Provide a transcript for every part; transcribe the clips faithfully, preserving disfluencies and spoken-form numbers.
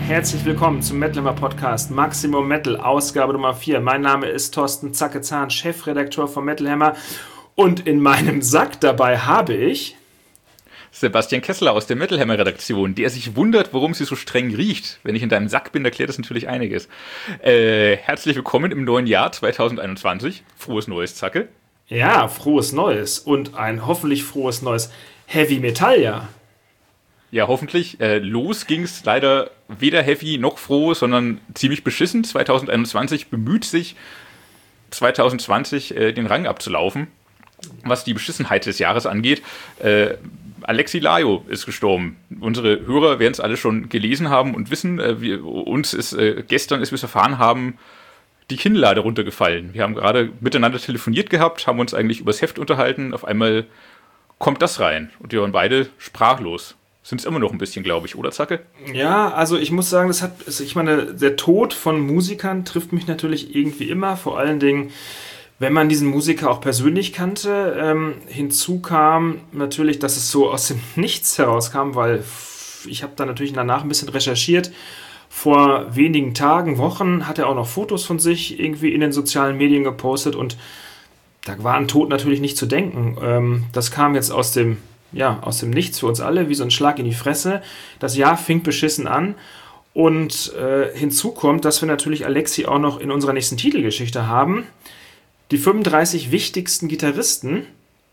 herzlich willkommen zum Metal Hammer Podcast Maximum Metal, Ausgabe Nummer vier. Mein Name ist Thorsten Zacke-Zahn, Chefredakteur von Metal Hammer, und in meinem Sack dabei habe ich Sebastian Kessler aus der Metal Hammer Redaktion, der sich wundert, warum sie so streng riecht. Wenn ich in deinem Sack bin, erklärt das natürlich einiges. Äh, herzlich willkommen im neuen Jahr zwanzig einundzwanzig. Frohes Neues, Zacke. Ja, frohes Neues und ein hoffentlich frohes neues Heavy Metal Jahr. Ja, hoffentlich. Äh, los ging's leider weder heavy noch froh, sondern ziemlich beschissen. zwanzig einundzwanzig bemüht sich, zwanzig zwanzig äh, den Rang abzulaufen, was die Beschissenheit des Jahres angeht. Äh, Alexi Laiho ist gestorben. Unsere Hörer werden es alle schon gelesen haben und wissen, äh, wir, uns ist äh, gestern, als wir es erfahren haben, die Kinnlade runtergefallen. Wir haben gerade miteinander telefoniert gehabt, haben uns eigentlich übers Heft unterhalten. Auf einmal kommt das rein und wir waren beide sprachlos. Sind es immer noch ein bisschen, glaube ich, oder Zacke? Ja, also ich muss sagen, das hat, ich meine, der Tod von Musikern trifft mich natürlich irgendwie immer, vor allen Dingen, wenn man diesen Musiker auch persönlich kannte. Ähm, hinzu kam natürlich, dass es so aus dem Nichts herauskam, weil ich habe da natürlich danach ein bisschen recherchiert. Vor wenigen Tagen, Wochen hat er auch noch Fotos von sich irgendwie in den sozialen Medien gepostet und da war an Tod natürlich nicht zu denken. Ähm, das kam jetzt aus dem Ja, aus dem Nichts für uns alle, wie so ein Schlag in die Fresse. Das Jahr fing beschissen an und äh, hinzu kommt, dass wir natürlich Alexi auch noch in unserer nächsten Titelgeschichte haben. Die fünfunddreißig wichtigsten Gitarristen.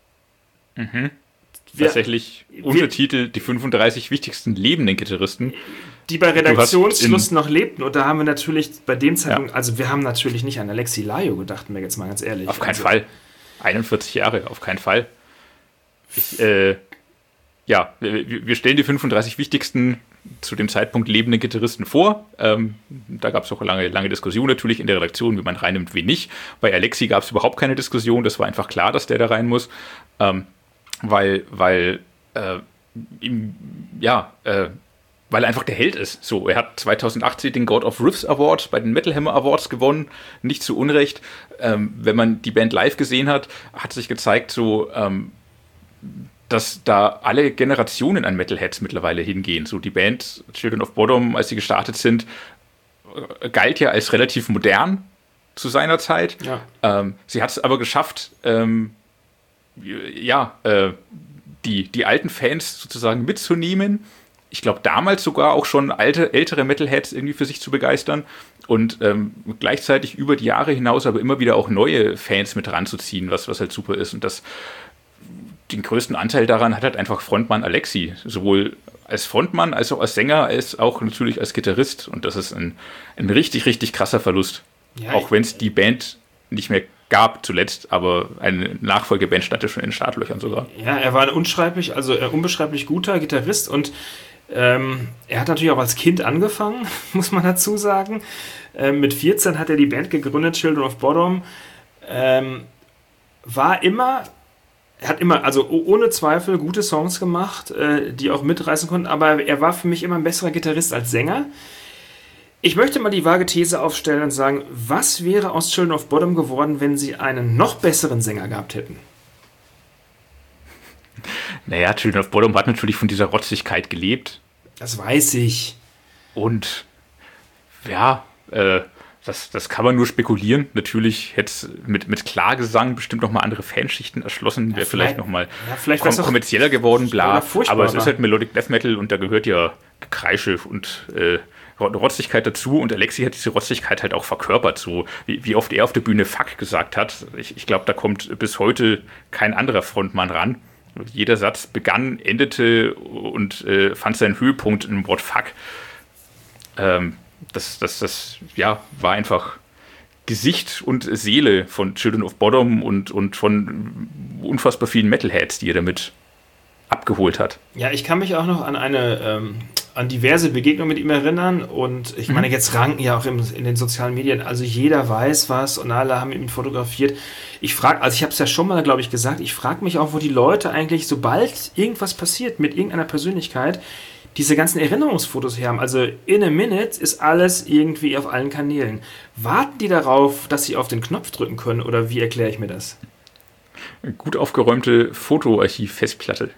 Mhm. Wir, Tatsächlich Untertitel, die fünfunddreißig wichtigsten lebenden Gitarristen. Die bei Redaktionsschluss noch lebten. Und da haben wir natürlich bei dem Zeitpunkt, ja. also wir haben natürlich nicht an Alexi Laiho gedacht, mir jetzt mal ganz ehrlich. Auf keinen also, Fall. einundvierzig Jahre, auf keinen Fall. Ich, äh, ja, wir, wir stellen die fünfunddreißig wichtigsten zu dem Zeitpunkt lebenden Gitarristen vor. Ähm, da gab es auch lange, lange Diskussionen natürlich in der Redaktion, wie man reinnimmt, wen nicht. Bei Alexi gab es überhaupt keine Diskussion, das war einfach klar, dass der da rein muss, ähm, weil, weil, äh, ihm, ja, äh, weil er einfach der Held ist. So, er hat zwanzig achtzehn den God of Riffs Award bei den Metal Hammer Awards gewonnen, nicht zu Unrecht. Ähm, wenn man die Band live gesehen hat, hat sich gezeigt, so, ähm, dass da alle Generationen an Metalheads mittlerweile hingehen. So die Band Children of Bodom, als sie gestartet sind, galt ja als relativ modern zu seiner Zeit. Ja. Ähm, sie hat es aber geschafft, ähm, ja, äh, die, die alten Fans sozusagen mitzunehmen. Ich glaube, damals sogar auch schon alte, ältere Metalheads irgendwie für sich zu begeistern und ähm, gleichzeitig über die Jahre hinaus aber immer wieder auch neue Fans mit ranzuziehen, was, was halt super ist. Und das Den größten Anteil daran hat halt einfach Frontmann Alexi, sowohl als Frontmann, als auch als Sänger, als auch natürlich als Gitarrist. Und das ist ein, ein richtig, richtig krasser Verlust. Ja, auch wenn es die Band nicht mehr gab zuletzt, aber eine Nachfolgeband stand ja schon in den Startlöchern sogar. Ja, er war ein unschreiblich, also ein unbeschreiblich guter Gitarrist und ähm, er hat natürlich auch als Kind angefangen, muss man dazu sagen. Ähm, mit vierzehn hat er die Band gegründet, Children of Bodom. Ähm, war immer... Er hat immer, also ohne Zweifel, gute Songs gemacht, äh, die auch mitreißen konnten, aber er war für mich immer ein besserer Gitarrist als Sänger. Ich möchte mal die vage These aufstellen und sagen, was wäre aus Children of Bodom geworden, wenn sie einen noch besseren Sänger gehabt hätten? Naja, Children of Bodom hat natürlich von dieser Rotzigkeit gelebt. Das weiß ich. Und ja, äh, Das, das kann man nur spekulieren. Natürlich hätte es mit, mit Klagesang bestimmt nochmal andere Fanschichten erschlossen, wäre ja, vielleicht, vielleicht nochmal ja, kom- kommerzieller geworden, bla. Aber es ist halt Melodic Death Metal und da gehört ja Gekreische und äh, Rotzigkeit dazu. Und Alexi hat diese Rotzigkeit halt auch verkörpert, so wie, wie oft er auf der Bühne Fuck gesagt hat. Ich, ich glaube, da kommt bis heute kein anderer Frontmann ran. Jeder Satz begann, endete und äh, fand seinen Höhepunkt im Wort Fuck. Ähm, Das, das, das ja, war einfach Gesicht und Seele von Children of Bodom und, und von unfassbar vielen Metalheads, die er damit abgeholt hat. Ja, ich kann mich auch noch an eine ähm, an diverse Begegnungen mit ihm erinnern und ich meine, jetzt ranken ja auch im, in den sozialen Medien, also jeder weiß was und alle haben ihn fotografiert. Ich frage, also ich habe es ja schon mal, glaube ich, gesagt, ich frage mich auch, wo die Leute eigentlich, sobald irgendwas passiert mit irgendeiner Persönlichkeit, diese ganzen Erinnerungsfotos her haben. Also in a minute ist alles irgendwie auf allen Kanälen. Warten die darauf, dass sie auf den Knopf drücken können oder wie erkläre ich mir das? Gut aufgeräumte Fotoarchiv-Festplatte.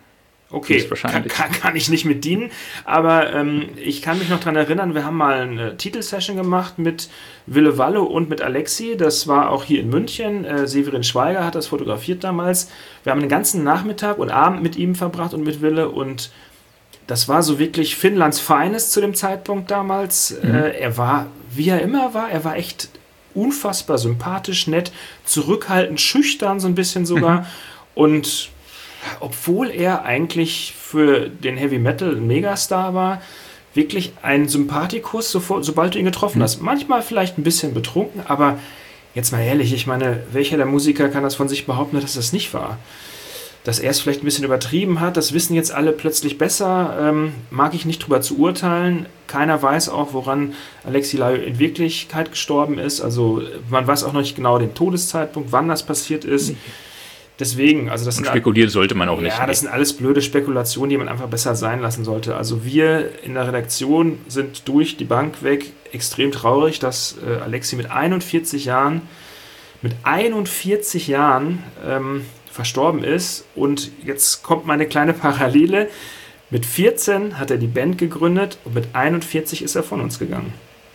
Okay, kann, kann, kann ich nicht mit dienen, aber ähm, ich kann mich noch daran erinnern, wir haben mal eine Titelsession gemacht mit Wille Wallo und mit Alexi, das war auch hier in München, äh, Severin Schweiger hat das fotografiert damals, wir haben den ganzen Nachmittag und Abend mit ihm verbracht und mit Wille und das war so wirklich Finnlands Feines zu dem Zeitpunkt damals, mhm. äh, er war, wie er immer war, er war echt unfassbar sympathisch, nett, zurückhaltend, schüchtern so ein bisschen sogar mhm. und obwohl er eigentlich für den Heavy Metal ein Megastar war, wirklich ein Sympathikus, sofort, sobald du ihn getroffen hast. Manchmal vielleicht ein bisschen betrunken, aber jetzt mal ehrlich, ich meine, welcher der Musiker kann das von sich behaupten, dass das nicht war? Dass er es vielleicht ein bisschen übertrieben hat, das wissen jetzt alle plötzlich besser, ähm, mag ich nicht drüber zu urteilen. Keiner weiß auch, woran Alexi Laiho in Wirklichkeit gestorben ist. Also man weiß auch noch nicht genau den Todeszeitpunkt, wann das passiert ist. Mhm. Deswegen, also das und spekulieren sollte man auch ja, nicht. Ja, das sind alles blöde Spekulationen, die man einfach besser sein lassen sollte. Also wir in der Redaktion sind durch die Bank weg extrem traurig, dass äh, Alexi mit einundvierzig Jahren, mit einundvierzig Jahren ähm, verstorben ist. Und jetzt kommt meine kleine Parallele. Mit vierzehn hat er die Band gegründet und mit einundvierzig ist er von uns gegangen.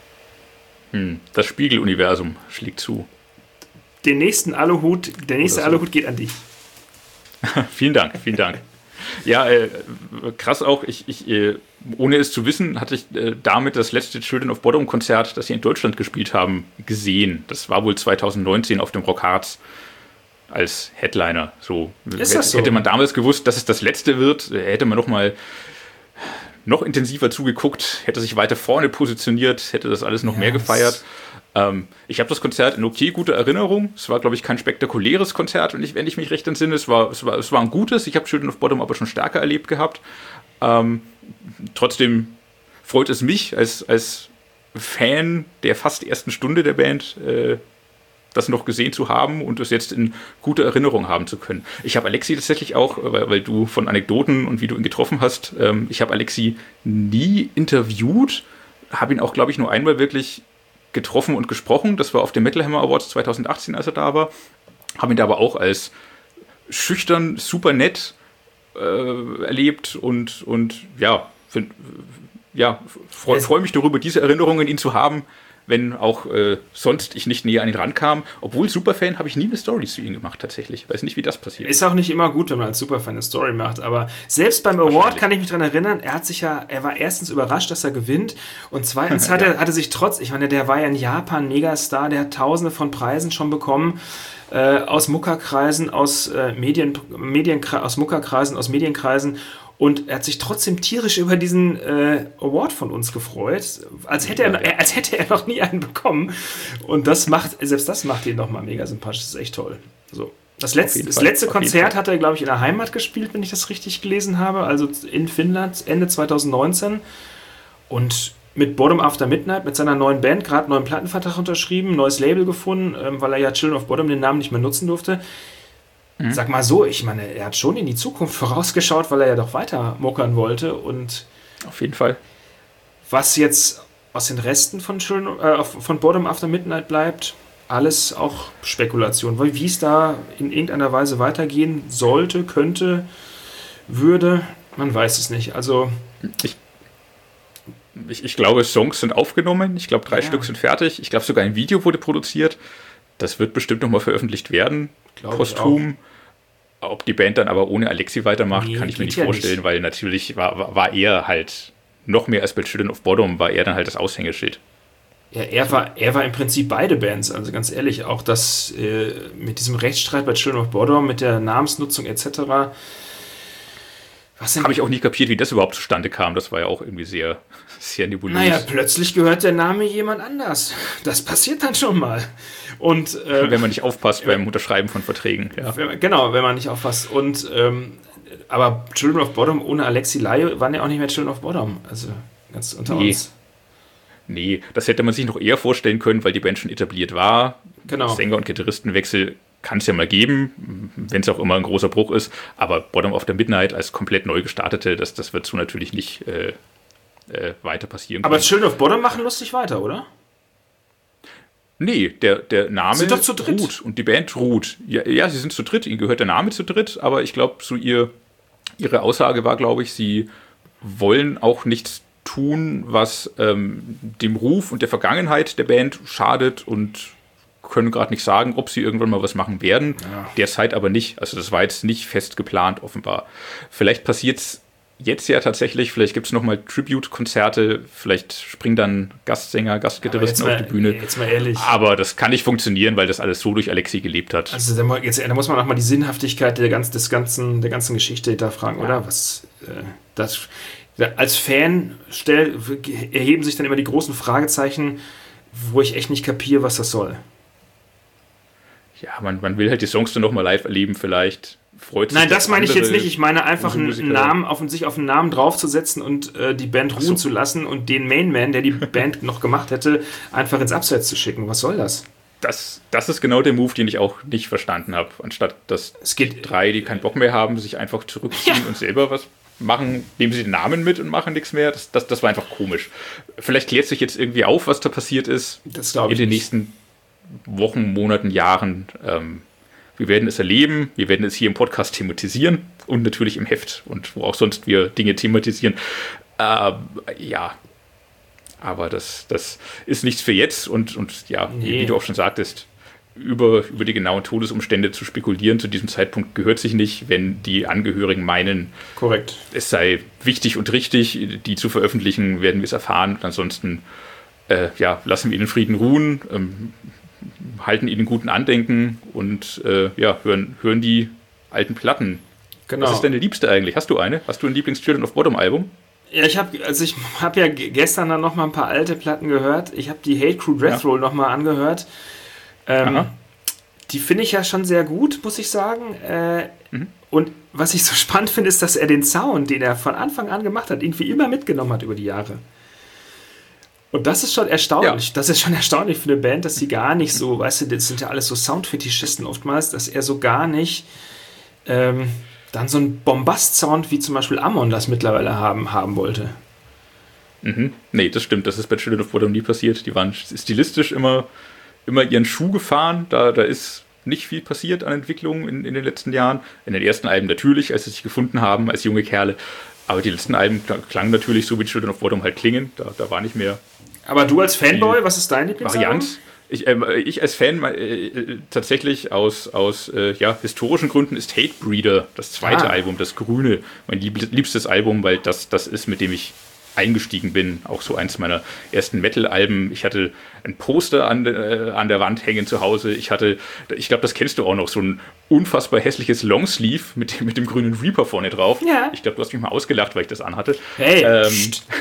Hm, das Spiegeluniversum schlägt zu. Den nächsten Aluhut, der nächste so. Aluhut geht an dich. Vielen Dank, vielen Dank. Ja, äh, krass auch, ich, ich, äh, ohne es zu wissen, hatte ich äh, damit das letzte Children of Bodom Konzert, das sie in Deutschland gespielt haben, gesehen. Das war wohl zwanzig neunzehn auf dem Rock Harz als Headliner. So. Ist das so? Hätte man damals gewusst, dass es das letzte wird, hätte man noch mal noch intensiver zugeguckt, hätte sich weiter vorne positioniert, hätte das alles noch yes. mehr gefeiert. Ähm, ich habe das Konzert in okay guter Erinnerung. Es war, glaube ich, kein spektakuläres Konzert, wenn ich, wenn ich mich recht entsinne. Es war, es war, es war ein gutes. Ich habe Children of Bodom aber schon stärker erlebt gehabt. Ähm, trotzdem freut es mich als, als Fan der fast ersten Stunde der Band, äh, das noch gesehen zu haben und es jetzt in guter Erinnerung haben zu können. Ich habe Alexi tatsächlich auch, weil, weil du von Anekdoten und wie du ihn getroffen hast, ähm, ich habe Alexi nie interviewt, habe ihn auch, glaube ich, nur einmal wirklich getroffen und gesprochen. Das war auf dem Metal Hammer Awards zwanzig achtzehn, als er da war. Habe ihn da aber auch als schüchtern, super nett äh, erlebt und, und ja, find, ja freue freu mich darüber, diese Erinnerungen ihn zu haben, wenn auch äh, sonst ich nicht näher an ihn rankam. Obwohl Superfan habe ich nie eine Story zu ihm gemacht, tatsächlich. Weiß nicht, wie das passiert. Ist auch nicht immer gut, wenn man als Superfan eine Story macht, aber selbst beim Award kann ich mich daran erinnern, er hat sich ja, er war erstens überrascht, dass er gewinnt und zweitens hat er, hat er sich trotz, ich meine, der war ja in Japan Megastar, der hat tausende von Preisen schon bekommen, äh, aus Muckerkreisen, aus äh, Medien, Medien, aus Muckerkreisen, aus Medienkreisen. Und er hat sich trotzdem tierisch über diesen äh, Award von uns gefreut, als hätte, er, als hätte er noch nie einen bekommen. Und das macht, selbst das macht ihn nochmal mega sympathisch. Das ist echt toll. So. Das, Letz-, das letzte Konzert hat er, glaube ich, in der Heimat gespielt, wenn ich das richtig gelesen habe. Also in Finnland, Ende zwanzig neunzehn. Und mit Bodom After Midnight, mit seiner neuen Band, gerade einen neuen Plattenvertrag unterschrieben, neues Label gefunden, ähm, weil er ja Children of Bodom den Namen nicht mehr nutzen durfte. Sag mal so, ich meine, er hat schon in die Zukunft vorausgeschaut, weil er ja doch weiter muckern wollte. Und auf jeden Fall. Was jetzt aus den Resten von, Children, äh, von Bodom After Midnight bleibt, alles auch Spekulation. Weil wie es da in irgendeiner Weise weitergehen sollte, könnte, würde, man weiß es nicht. Also ich, ich, ich glaube, Songs sind aufgenommen. Ich glaube, drei ja. Stück sind fertig. Ich glaube, sogar ein Video wurde produziert. Das wird bestimmt nochmal veröffentlicht werden. Glaube posthum. Ob die Band dann aber ohne Alexi weitermacht, nee, kann ich mir nicht ja vorstellen, nicht. Weil natürlich war, war, war er halt, noch mehr als bei Children of Bodom, war er dann halt das Aushängeschild. Ja, er war, er war im Prinzip beide Bands, also ganz ehrlich, auch das äh, mit diesem Rechtsstreit bei Children of Bodom, mit der Namensnutzung et cetera. Habe ich auch nicht kapiert, wie das überhaupt zustande kam. Das war ja auch irgendwie sehr, sehr nebulös. Naja, plötzlich gehört der Name jemand anders. Das passiert dann schon mal. Und, äh, wenn man nicht aufpasst beim Unterschreiben von Verträgen. Ja. Wenn, genau, wenn man nicht aufpasst. Und, ähm, aber Children of Bodom ohne Alexi Laiho waren ja auch nicht mehr Children of Bodom. Also ganz unter nee. uns. Nee, das hätte man sich noch eher vorstellen können, weil die Band schon etabliert war. Genau. Sänger- und Gitarristenwechsel kann es ja mal geben, wenn es auch immer ein großer Bruch ist. Aber Bodom After Midnight als komplett neu gestartete, das, das wird so natürlich nicht äh, äh, weiter passieren können. Aber Children of Bodom machen lustig weiter, oder? Nee, der, der Name sind doch zu dritt. ruht und die Band ruht. Ja, ja, sie sind zu dritt, ihnen gehört der Name zu dritt, aber ich glaube, so ihr, ihre Aussage war, glaube ich, sie wollen auch nichts tun, was ähm, dem Ruf und der Vergangenheit der Band schadet und können gerade nicht sagen, ob sie irgendwann mal was machen werden. Ja. Derzeit aber nicht. Also das war jetzt nicht fest geplant, offenbar. Vielleicht passiert es jetzt ja tatsächlich, vielleicht gibt es nochmal Tribute-Konzerte, vielleicht springen dann Gastsänger, Gastgitarristen auf die Bühne. Jetzt mal ehrlich. Aber das kann nicht funktionieren, weil das alles so durch Alexi gelebt hat. Also da, jetzt, da muss man auch mal die Sinnhaftigkeit der, ganz, des ganzen, der ganzen Geschichte hinterfragen, ja. oder? Was, äh, das, als Fan stell, erheben sich dann immer die großen Fragezeichen, wo ich echt nicht kapiere, was das soll. Ja, man, man will halt die Songs dann nochmal live erleben vielleicht. Freut sich. Nein, das meine ich jetzt nicht. Ich meine einfach einen Namen, auf sich auf einen Namen draufzusetzen und äh, die Band ruhen so. zu lassen und den Mainman, der die Band noch gemacht hätte, einfach ins Abseits zu schicken. Was soll das? Das, das ist genau der Move, den ich auch nicht verstanden habe. Anstatt dass es geht, drei, die keinen Bock mehr haben, sich einfach zurückziehen ja. und selber was machen, nehmen sie den Namen mit und machen nichts mehr. Das, das, das war einfach komisch. Vielleicht klärt sich jetzt irgendwie auf, was da passiert ist. Das glaube ich in den nicht. nächsten Wochen, Monaten, Jahren. Ähm, wir werden es erleben, wir werden es hier im Podcast thematisieren und natürlich im Heft und wo auch sonst wir Dinge thematisieren. Äh, ja, aber das, das ist nichts für jetzt und, und ja, nee. wie du auch schon sagtest, über, über die genauen Todesumstände zu spekulieren zu diesem Zeitpunkt gehört sich nicht, wenn die Angehörigen meinen, korrekt, es sei wichtig und richtig, die zu veröffentlichen, werden wir es erfahren und ansonsten äh, ja, lassen wir ihn in Frieden ruhen, ähm, halten ihn in guten Andenken und äh, ja, hören, hören die alten Platten. Genau. Was ist deine Liebste eigentlich? Hast du eine? Hast du ein Lieblings-Children of Bottom Album? Ja, ich habe also ich hab ja gestern dann noch mal ein paar alte Platten gehört. Ich habe die Hate Crew Death Roll ja. noch mal angehört. Ähm, die finde ich ja schon sehr gut, muss ich sagen. Äh, mhm. Und was ich so spannend finde, ist, dass er den Sound, den er von Anfang an gemacht hat, irgendwie immer mitgenommen hat über die Jahre. Und das ist schon erstaunlich. Ja. Das ist schon erstaunlich für eine Band, dass sie gar nicht so, weißt du, das sind ja alles so Soundfetischisten oftmals, dass er so gar nicht ähm, dann so einen Bombast-Sound wie zum Beispiel Amon das mittlerweile haben, haben wollte. Mhm. Nee, das stimmt. Das ist bei Children of Bottom nie passiert. Die waren stilistisch immer, immer ihren Schuh gefahren. Da, da ist nicht viel passiert an Entwicklung in, in den letzten Jahren. In den ersten Alben natürlich, als sie sich gefunden haben, als junge Kerle. Aber die letzten Alben klangen natürlich so, wie Children of Bottom halt klingen. Da, da war nicht mehr. Aber du als Fanboy, was ist dein Lieblingsalbum? Variant. Ich, äh, ich als Fan äh, tatsächlich aus, aus äh, ja, historischen Gründen ist Hatebreeder das zweite ah. Album, das Grüne, mein lieb, liebstes Album, weil das, das ist, mit dem ich eingestiegen bin. Auch so eins meiner ersten Metal-Alben. Ich hatte ein Poster an, äh, an der Wand hängen zu Hause. Ich hatte, ich glaube, das kennst du auch noch, so ein unfassbar hässliches Longsleeve mit, dem- mit dem grünen Reaper vorne drauf. Ja. Ich glaube, du hast mich mal ausgelacht, weil ich das anhatte. Hey, ähm,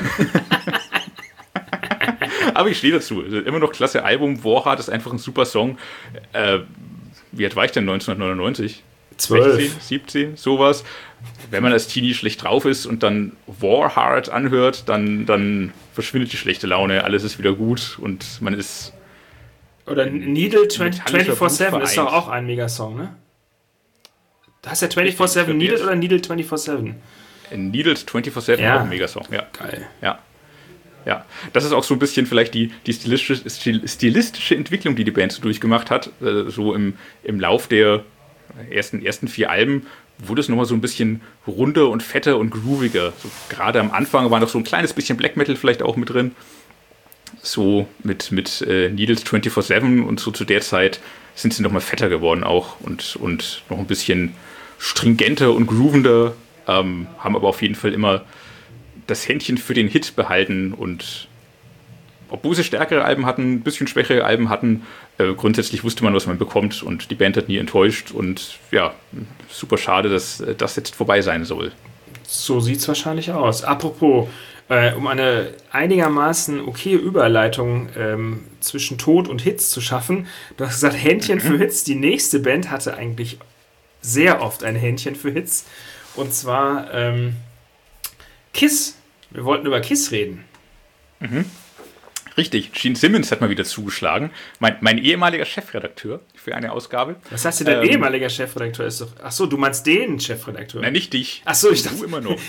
aber ich stehe dazu. Also immer noch klasse Album. Warheart ist einfach ein super Song. Äh, wie alt war ich denn neunzehnhundertneunundneunzig? zwölf. sechzehn, siebzehn, sowas. Wenn man als Teenie schlecht drauf ist und dann Warheart anhört, dann, dann verschwindet die schlechte Laune, alles ist wieder gut und man ist... Oder Needle vierundzwanzig sieben ist doch auch ein Megasong, ne? Da heißt ja vierundzwanzig sieben Needle oder Needle vierundzwanzig sieben? Needle vierundzwanzig sieben, Ja. auch ein Megasong, ja. Geil. Ja. Ja, das ist auch so ein bisschen vielleicht die, die stilistische, stil, stilistische Entwicklung, die die Band so durchgemacht hat. Äh, so im, im Lauf der ersten, ersten vier Alben wurde es nochmal so ein bisschen runder und fetter und grooviger. So, gerade am Anfang war noch so ein kleines bisschen Black Metal vielleicht auch mit drin. So mit, mit äh, Needles vierundzwanzig sieben und so zu der Zeit sind sie nochmal fetter geworden auch und, und noch ein bisschen stringenter und groovender, ähm, haben aber auf jeden Fall immer das Händchen für den Hit behalten und obwohl sie stärkere Alben hatten, ein bisschen schwächere Alben hatten, äh, grundsätzlich wusste man, was man bekommt und die Band hat nie enttäuscht und ja, super schade, dass äh, das jetzt vorbei sein soll. So sieht es wahrscheinlich aus. Apropos, äh, um eine einigermaßen okaye Überleitung ähm, zwischen Tod und Hits zu schaffen, du hast gesagt, Händchen mhm. für Hits. Die nächste Band hatte eigentlich sehr oft ein Händchen für Hits und zwar ähm, Kiss. Wir wollten über Kiss reden. Mhm. Richtig, Gene Simmons hat mal wieder zugeschlagen. Mein, mein ehemaliger Chefredakteur für eine Ausgabe. Was heißt denn dein ähm, ehemaliger Chefredakteur? Ist doch, ach so, du meinst den Chefredakteur? Nein, nicht dich. Ach so, ich du dachte... immer noch.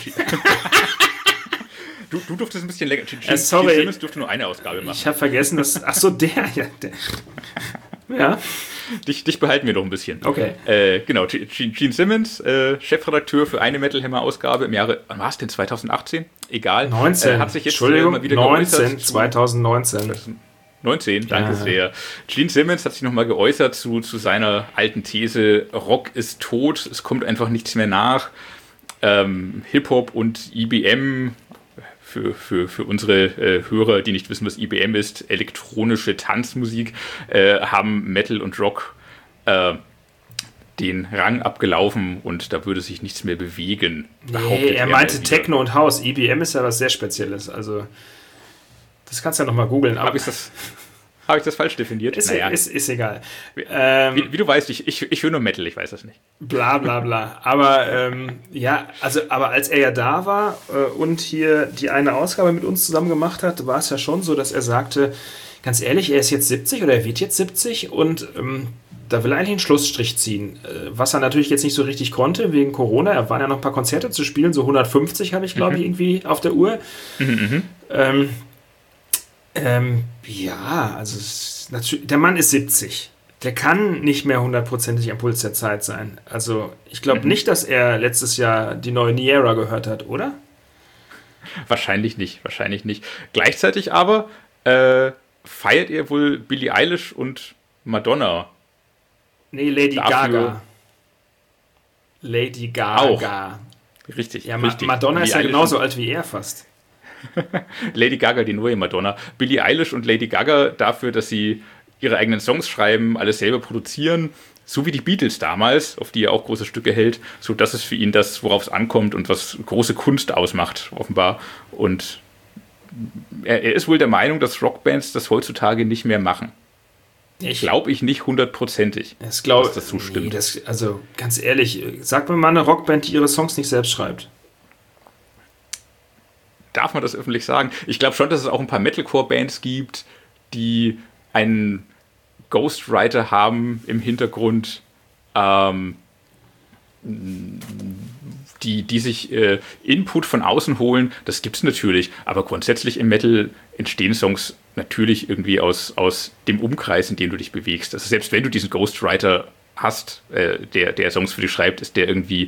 du, du durftest ein bisschen länger. Gene, äh, sorry. Gene Simmons durfte nur eine Ausgabe machen. Ich habe vergessen, dass... Ach so, der, ja. Der. Ja. dich, dich behalten wir noch ein bisschen. Okay. Äh, genau, Gene Simmons, äh, Chefredakteur für eine Metal Hammer Ausgabe im Jahre, wann war es denn, zwanzig achtzehn? Egal. neunzehn. Äh, hat sich jetzt Entschuldigung, mal wieder neunzehn, zwanzig neunzehn. neunzehn, danke ja. sehr. Gene Simmons hat sich nochmal geäußert zu, zu seiner alten These, Rock ist tot, es kommt einfach nichts mehr nach. Ähm, Hip-Hop und I B M, für, für, für unsere äh, Hörer, die nicht wissen, was I B M ist, elektronische Tanzmusik, äh, haben Metal und Rock äh, den Rang abgelaufen und da würde sich nichts mehr bewegen. Nee, er meinte Techno und House. I B M ist ja was sehr Spezielles, also das kannst du ja nochmal googeln. Habe ich das... Habe ich das falsch definiert? Ist, naja. ist, ist egal. Wie, ähm, wie, wie du weißt, ich, ich, ich höre nur Metal, ich weiß das nicht. Bla bla bla. Aber ähm, ja, also aber als er ja da war äh, und hier die eine Ausgabe mit uns zusammen gemacht hat, war es ja schon so, dass er sagte, ganz ehrlich, er ist jetzt siebzig oder er wird jetzt siebzig und ähm, da will er eigentlich einen Schlussstrich ziehen. Äh, was er natürlich jetzt nicht so richtig konnte wegen Corona. Er waren ja noch ein paar Konzerte zu spielen, so hundertfünfzig habe ich, glaube ich, irgendwie auf der Uhr. Mhm, ähm, Ähm, ja, also es, natürlich, der Mann ist siebzig. Der kann nicht mehr hundertprozentig am Puls der Zeit sein. Also ich glaube mhm. nicht, dass er letztes Jahr die neue Niera gehört hat, oder? Wahrscheinlich nicht, wahrscheinlich nicht. Gleichzeitig aber äh, feiert er wohl Billie Eilish und Madonna. Nee, Lady Dafür Gaga. Lady Gaga. Auch. Richtig, ja, richtig. Madonna Billie ist ja Eilish genauso alt wie er fast. Lady Gaga, die neue Madonna. Billie Eilish und Lady Gaga dafür, dass sie ihre eigenen Songs schreiben, alles selber produzieren, so wie die Beatles damals, auf die er auch große Stücke hält. So, das ist für ihn das, worauf es ankommt und was große Kunst ausmacht, offenbar. Und er, er ist wohl der Meinung, dass Rockbands das heutzutage nicht mehr machen. Ich glaube ich nicht hundertprozentig, dass das so stimmt. Nee, das, also ganz ehrlich, sag mir mal eine Rockband, die ihre Songs nicht selbst schreibt. Darf man das öffentlich sagen? Ich glaube schon, dass es auch ein paar Metalcore-Bands gibt, die einen Ghostwriter haben im Hintergrund, ähm, die, die sich äh, Input von außen holen. Das gibt es natürlich, aber grundsätzlich im Metal entstehen Songs natürlich irgendwie aus, aus dem Umkreis, in dem du dich bewegst. Also selbst wenn du diesen Ghostwriter hast, äh, der, der Songs für dich schreibt, ist der irgendwie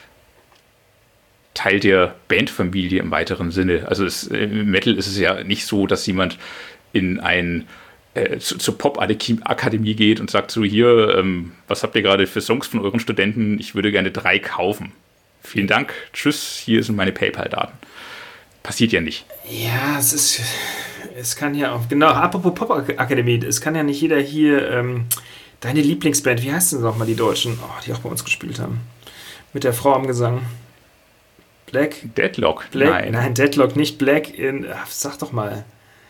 Teil der Bandfamilie im weiteren Sinne. Also es, im Metal ist es ja nicht so, dass jemand in ein äh, zu, zur Pop-Akademie geht und sagt so, hier, ähm, was habt ihr gerade für Songs von euren Studenten? Ich würde gerne drei kaufen. Vielen Dank, tschüss, hier sind meine PayPal-Daten. Passiert ja nicht. Ja, es ist, es kann ja auch, genau, apropos Pop-Akademie, es kann ja nicht jeder hier, ähm, deine Lieblingsband, wie heißt denn nochmal die Deutschen, oh, die auch bei uns gespielt haben, mit der Frau am Gesang. Black? Deadlock? Black? Nein. Nein, Deadlock, nicht Black in. Ach, sag doch mal.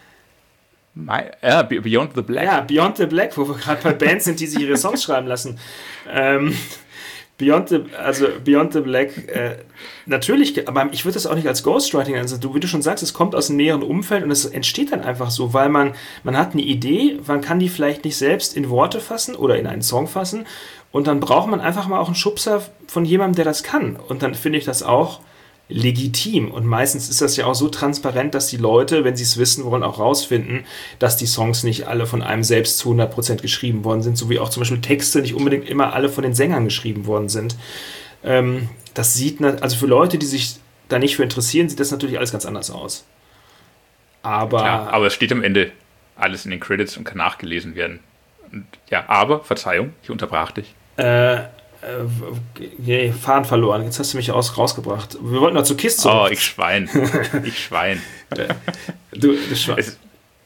My, uh, Beyond the Black. Ja, Beyond the Black, wo wir gerade bei Bands sind, die sich ihre Songs schreiben lassen. Ähm, Beyond the, also Beyond the Black, äh, natürlich, aber ich würde das auch nicht als Ghostwriting, also du, wie du schon sagst, es kommt aus einem näheren Umfeld und es entsteht dann einfach so, weil man, man hat eine Idee, man kann die vielleicht nicht selbst in Worte fassen oder in einen Song fassen und dann braucht man einfach mal auch einen Schubser von jemandem, der das kann. Und dann finde ich das auch legitim. Und meistens ist das ja auch so transparent, dass die Leute, wenn sie es wissen wollen, auch rausfinden, dass die Songs nicht alle von einem selbst zu hundert Prozent geschrieben worden sind, so wie auch zum Beispiel Texte nicht unbedingt immer alle von den Sängern geschrieben worden sind. Ähm, das sieht, also für Leute, die sich da nicht für interessieren, sieht das natürlich alles ganz anders aus. Aber, Klar, aber es steht am Ende alles in den Credits und kann nachgelesen werden. Und ja, aber, Verzeihung, ich unterbrach dich. Äh, Nee, Faden verloren. Jetzt hast du mich aus, rausgebracht. Wir wollten noch zu Kiss zurück. Oh, ich Schwein. Ich Schwein. du, du Schwein. Es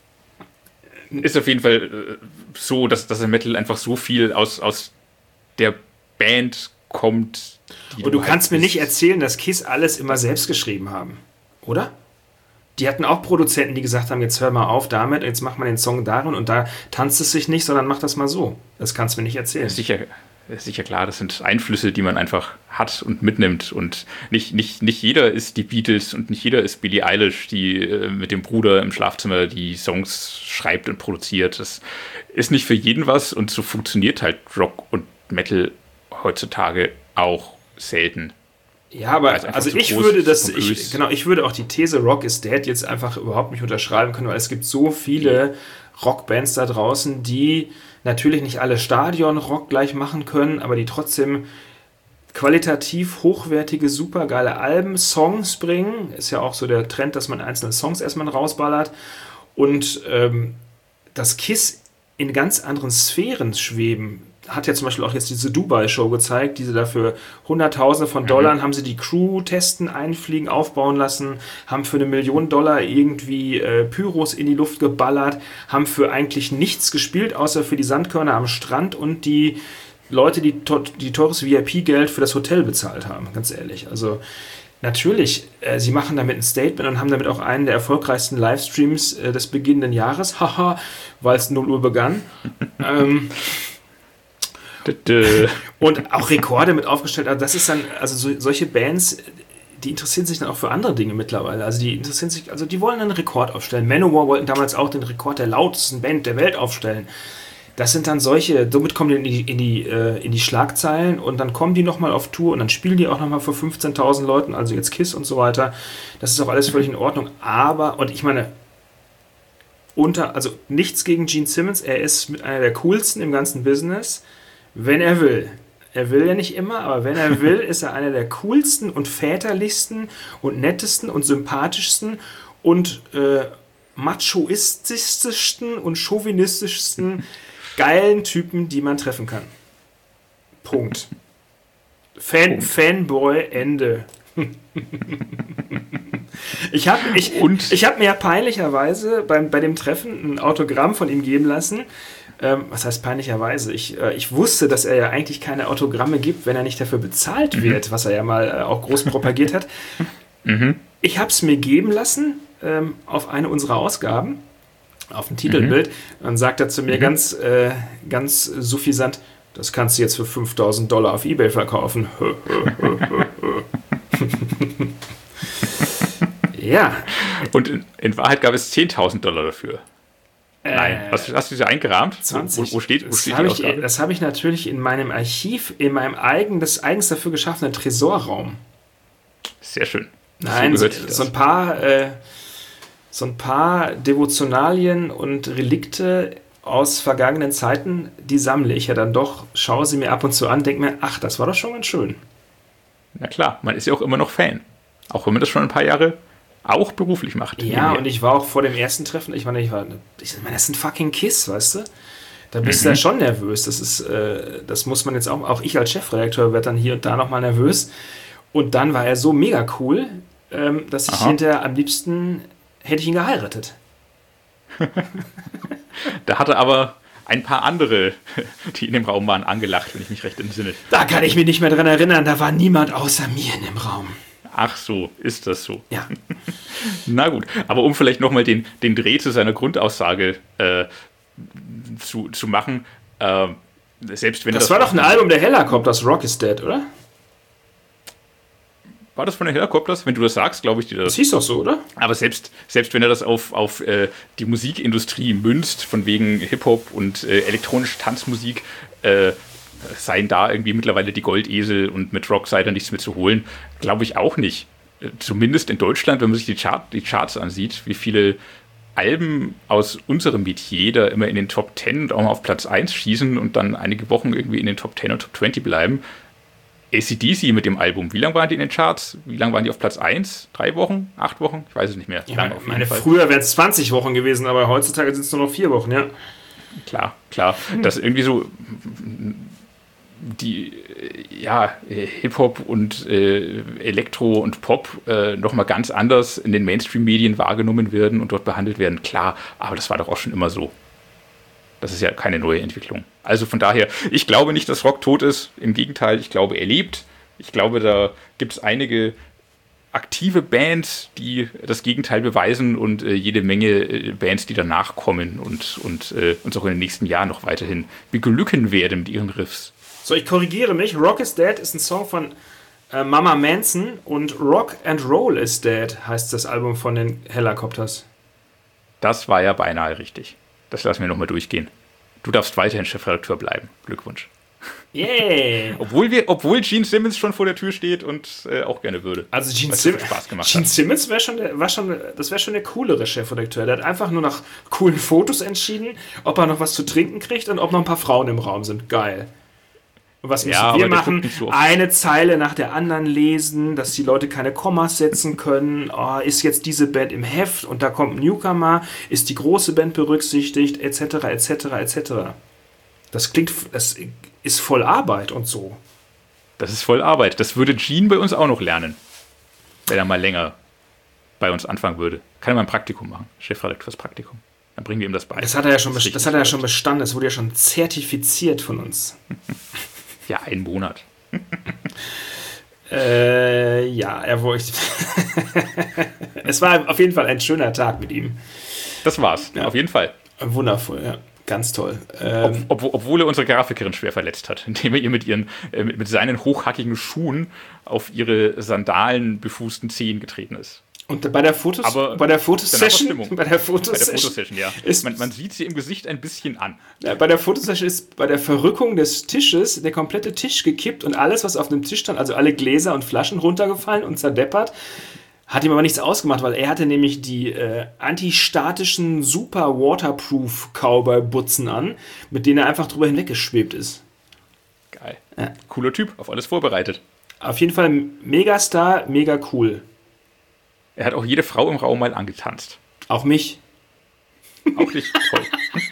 ist auf jeden Fall so, dass, dass der Metal einfach so viel aus, aus der Band kommt. Die Und du, du kannst halt mir nicht erzählen, dass Kiss alles immer selbst geschrieben haben. Oder? Die hatten auch Produzenten, die gesagt haben, jetzt hör mal auf damit, jetzt mach mal den Song darin und da tanzt es sich nicht, sondern mach das mal so. Das kannst du mir nicht erzählen. Sicher. Ist sicher klar, das sind Einflüsse, die man einfach hat und mitnimmt. Und nicht, nicht, nicht jeder ist die Beatles und nicht jeder ist Billie Eilish, die äh, mit dem Bruder im Schlafzimmer die Songs schreibt und produziert. Das ist nicht für jeden was und so funktioniert halt Rock und Metal heutzutage auch selten. Ja, aber also ich würde das, ich, genau, ich würde auch die These Rock is Dead jetzt einfach überhaupt nicht unterschreiben können, weil es gibt so viele Rockbands da draußen, die natürlich nicht alle Stadion-Rock gleich machen können, aber die trotzdem qualitativ hochwertige, supergeile Alben, Songs bringen. Ist ja auch so der Trend, dass man einzelne Songs erstmal rausballert. Und ähm, das KISS in ganz anderen Sphären schweben. Hat ja zum Beispiel auch jetzt diese Dubai-Show gezeigt, diese dafür Hunderttausende von Dollar mhm. haben sie die Crew testen, einfliegen, aufbauen lassen, haben für eine Million Dollar irgendwie äh, Pyros in die Luft geballert, haben für eigentlich nichts gespielt, außer für die Sandkörner am Strand und die Leute, die, die teures V I P-Geld für das Hotel bezahlt haben, ganz ehrlich. Also natürlich, äh, sie machen damit ein Statement und haben damit auch einen der erfolgreichsten Livestreams äh, des beginnenden Jahres, haha, weil es null Uhr begann. ähm, und auch Rekorde mit aufgestellt. Also das ist dann, also so, solche Bands, die interessieren sich dann auch für andere Dinge mittlerweile. Also die interessieren sich, also die wollen einen Rekord aufstellen. Manowar wollten damals auch den Rekord der lautesten Band der Welt aufstellen. Das sind dann solche, somit kommen die in die, in die, äh, in die Schlagzeilen und dann kommen die nochmal auf Tour und dann spielen die auch nochmal vor fünfzehntausend Leuten, also jetzt KISS und so weiter. Das ist auch alles völlig in Ordnung. Aber, und ich meine, unter, also nichts gegen Gene Simmons, er ist mit einer der coolsten im ganzen Business, wenn er will. Er will ja nicht immer, aber wenn er will, ist er einer der coolsten und väterlichsten und nettesten und sympathischsten und äh, machoistischsten und chauvinistischsten geilen Typen, die man treffen kann. Punkt. Fan, Punkt. Fanboy, Ende. Ich habe ich, ich hab mir peinlicherweise beim, bei dem Treffen ein Autogramm von ihm geben lassen. Ähm, was heißt peinlicherweise? Ich, äh, ich wusste, dass er ja eigentlich keine Autogramme gibt, wenn er nicht dafür bezahlt mhm. wird, was er ja mal äh, auch groß propagiert hat. Mhm. Ich habe es mir geben lassen ähm, auf eine unserer Ausgaben, auf dem Titelbild. Mhm. Dann sagt er zu mir mhm. ganz, äh, ganz suffisant, das kannst du jetzt für fünftausend Dollar auf eBay verkaufen. Ja. Und in, in Wahrheit gab es zehntausend Dollar dafür. Nein, äh, hast, hast du sie eingerahmt? zwanzig. Wo, wo steht, wo das steht habe die ich, das habe ich natürlich in meinem Archiv, in meinem eigen, des eigens dafür geschaffenen Tresorraum. Sehr schön. Nein, so, so ein paar äh, so ein paar Devotionalien und Relikte aus vergangenen Zeiten, die sammle ich ja dann doch, schaue sie mir ab und zu an, denke mir, ach, das war doch schon ganz schön. Na klar, man ist ja auch immer noch Fan. Auch wenn man das schon ein paar Jahre auch beruflich macht. Ja, und ich war auch vor dem ersten Treffen, ich meine, ich war, ich meine, das ist ein fucking Kiss, weißt du? Da bist mhm. du ja schon nervös. Das ist, äh, das muss man jetzt auch, auch ich als Chefredakteur werde dann hier und da nochmal nervös. Und dann war er so mega cool, ähm, dass ich Aha. hinterher am liebsten hätte ich ihn geheiratet. Da hatte aber ein paar andere, die in dem Raum waren, angelacht, wenn ich mich recht entsinne. Da kann ich mich nicht mehr dran erinnern, da war niemand außer mir in dem Raum. Ach so, ist das so? Ja. Na gut, aber um vielleicht nochmal den, den Dreh zu seiner Grundaussage äh, zu, zu machen, äh, selbst wenn das... Das war doch ein Album der Hellacopters, Rock is Dead, oder? War das von den Hellacopters? Wenn du das sagst, glaube ich dir das. Das hieß doch so, oder? Aber selbst, selbst wenn er das auf, auf äh, die Musikindustrie münzt, von wegen Hip-Hop und äh, elektronische Tanzmusik, äh, seien da irgendwie mittlerweile die Goldesel und mit Rock sei da nichts mehr zu holen, glaube ich auch nicht. Äh, zumindest in Deutschland, wenn man sich die, Chart, die Charts ansieht, wie viele Alben aus unserem Metier da immer in den Top zehn und auch mal auf Platz eins schießen und dann einige Wochen irgendwie in den Top zehn und Top zwanzig bleiben. A C D C mit dem Album, wie lange waren die in den Charts? Wie lange waren die auf Platz eins? Drei Wochen? Acht Wochen? Ich weiß es nicht mehr. Ja, lang auf meine, früher wären es zwanzig Wochen gewesen, aber heutzutage sind es nur noch vier Wochen, ja. Klar, klar. Hm. Das irgendwie so die ja, Hip-Hop und äh, Elektro und Pop äh, nochmal ganz anders in den Mainstream-Medien wahrgenommen werden und dort behandelt werden, klar, aber das war doch auch schon immer so. Das ist ja keine neue Entwicklung. Also von daher, ich glaube nicht, dass Rock tot ist. Im Gegenteil, ich glaube, er lebt. Ich glaube, da gibt es einige aktive Bands, die das Gegenteil beweisen und äh, jede Menge äh, Bands, die danach kommen und, und äh, uns auch in den nächsten Jahren noch weiterhin beglücken werden mit ihren Riffs. So, ich korrigiere mich. Rock is Dead ist ein Song von äh, Mama Manson und Rock and Roll is Dead heißt das Album von den Hellacopters. Das war ja beinahe richtig. Das lassen wir nochmal durchgehen. Du darfst weiterhin Chefredakteur bleiben. Glückwunsch. Yeah! Obwohl, wir, obwohl Gene Simmons schon vor der Tür steht und äh, auch gerne würde. Also Gene, Weil's Sim so viel Spaß gemacht Gene hat. Simmons wäre schon, der, war schon, das wäre schon der coolere Chefredakteur. Der hat einfach nur nach coolen Fotos entschieden, ob er noch was zu trinken kriegt und ob noch ein paar Frauen im Raum sind. Geil. Und was müssen Ja, aber wir der machen? guckt nicht so oft. Eine Zeile nach der anderen lesen, dass die Leute keine Kommas setzen können. Oh, ist jetzt diese Band im Heft und da kommt ein Newcomer, ist die große Band berücksichtigt, et cetera, et cetera, et cetera. Das klingt, das ist voll Arbeit und so. Das ist voll Arbeit. Das würde Gene bei uns auch noch lernen. Wenn er mal länger bei uns anfangen würde. Kann er mal ein Praktikum machen. Chefredakteurs Praktikum. Dann bringen wir ihm das bei. Das hat er ja schon, Das ist best- das richtig hat er ja schon läuft. bestanden. Das wurde ja schon zertifiziert von uns. Ja, einen Monat. Äh, ja, er wollte. Es war auf jeden Fall ein schöner Tag mit ihm. Das war's. Ja. Auf jeden Fall. Wundervoll, ja. Ganz toll. Ob, Ähm, ob, obwohl er unsere Grafikerin schwer verletzt hat, indem er ihr mit, ihren, äh, mit, mit seinen hochhackigen Schuhen auf ihre sandalenbefußten Zehen getreten ist. und bei der Fotos, Aber bei der danach Fotosession, Stimmung. bei der Bei der Fotosession, Fotosession, ja. ist- Man, man sieht sie im Gesicht ein bisschen an. ja, bei der Fotosession ist bei der Verrückung des Tisches der komplette Tisch gekippt und alles, was auf dem Tisch stand, also alle Gläser und Flaschen runtergefallen und zerdeppert. Hat ihm aber nichts ausgemacht, weil er hatte nämlich die äh, antistatischen Super Waterproof Cowboy-Butzen an, mit denen er einfach drüber hinweggeschwebt ist. Geil. Ja. Cooler Typ, auf alles vorbereitet. Auf jeden Fall Megastar, mega cool. Er hat auch jede Frau im Raum mal angetanzt. Auch mich. Auch nicht toll.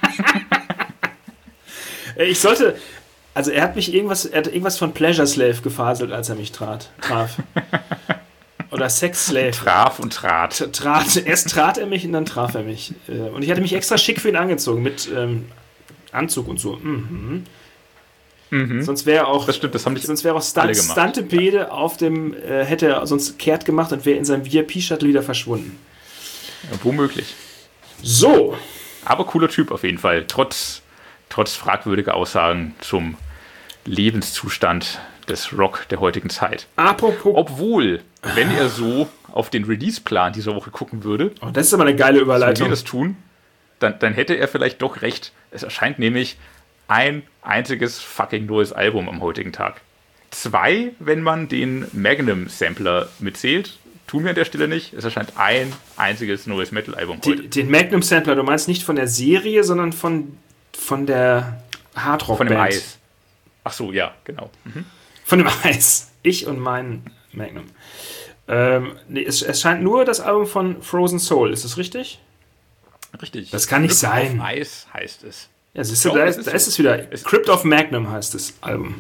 Äh, Ich sollte, also er hat mich irgendwas, er hat irgendwas von Pleasure Slave gefaselt, als er mich trat, traf. Oder Sex Slave. Traf und trat. Trat, erst trat er mich und dann traf er mich. Äh, Und ich hatte mich extra schick für ihn angezogen, mit ähm, Anzug und so. Mhm. Mhm. Sonst wäre auch, Das stimmt, das haben nicht sonst wäre auch alle Stunt, gemacht. Stuntepede auf dem, äh, hätte er sonst kehrt gemacht und wäre in seinem V I P-Shuttle wieder verschwunden. Ja, womöglich. So, Aber cooler Typ auf jeden Fall. Trotz, trotz fragwürdiger Aussagen zum Lebenszustand des Rock der heutigen Zeit. apropos, Obwohl, wenn er so auf den Release-Plan dieser Woche gucken würde, oh, das ist aber eine geile so wie wir Überleitung. das tun, dann, dann hätte er vielleicht doch recht. Es erscheint nämlich ein einziges fucking neues Album am heutigen Tag. Zwei, wenn man den Magnum-Sampler mitzählt. Tun wir an der Stelle nicht. Es erscheint ein einziges neues Metal-Album heute. Die, den Magnum Sampler, du meinst nicht von der Serie, sondern von, von der Hardrock Von dem Band. Eis. Ach so, ja, genau. Mhm. Von dem Eis. Ich und mein Magnum. Ähm, nee, es, es scheint nur das Album von Frozen Soul, ist das richtig? Richtig. Das kann nicht Glück sein. auf Eis heißt es. Ja, siehst du, Doch, da, das ist, ist da so. ist es wieder. Es- Crypt of Magnum heißt das Album.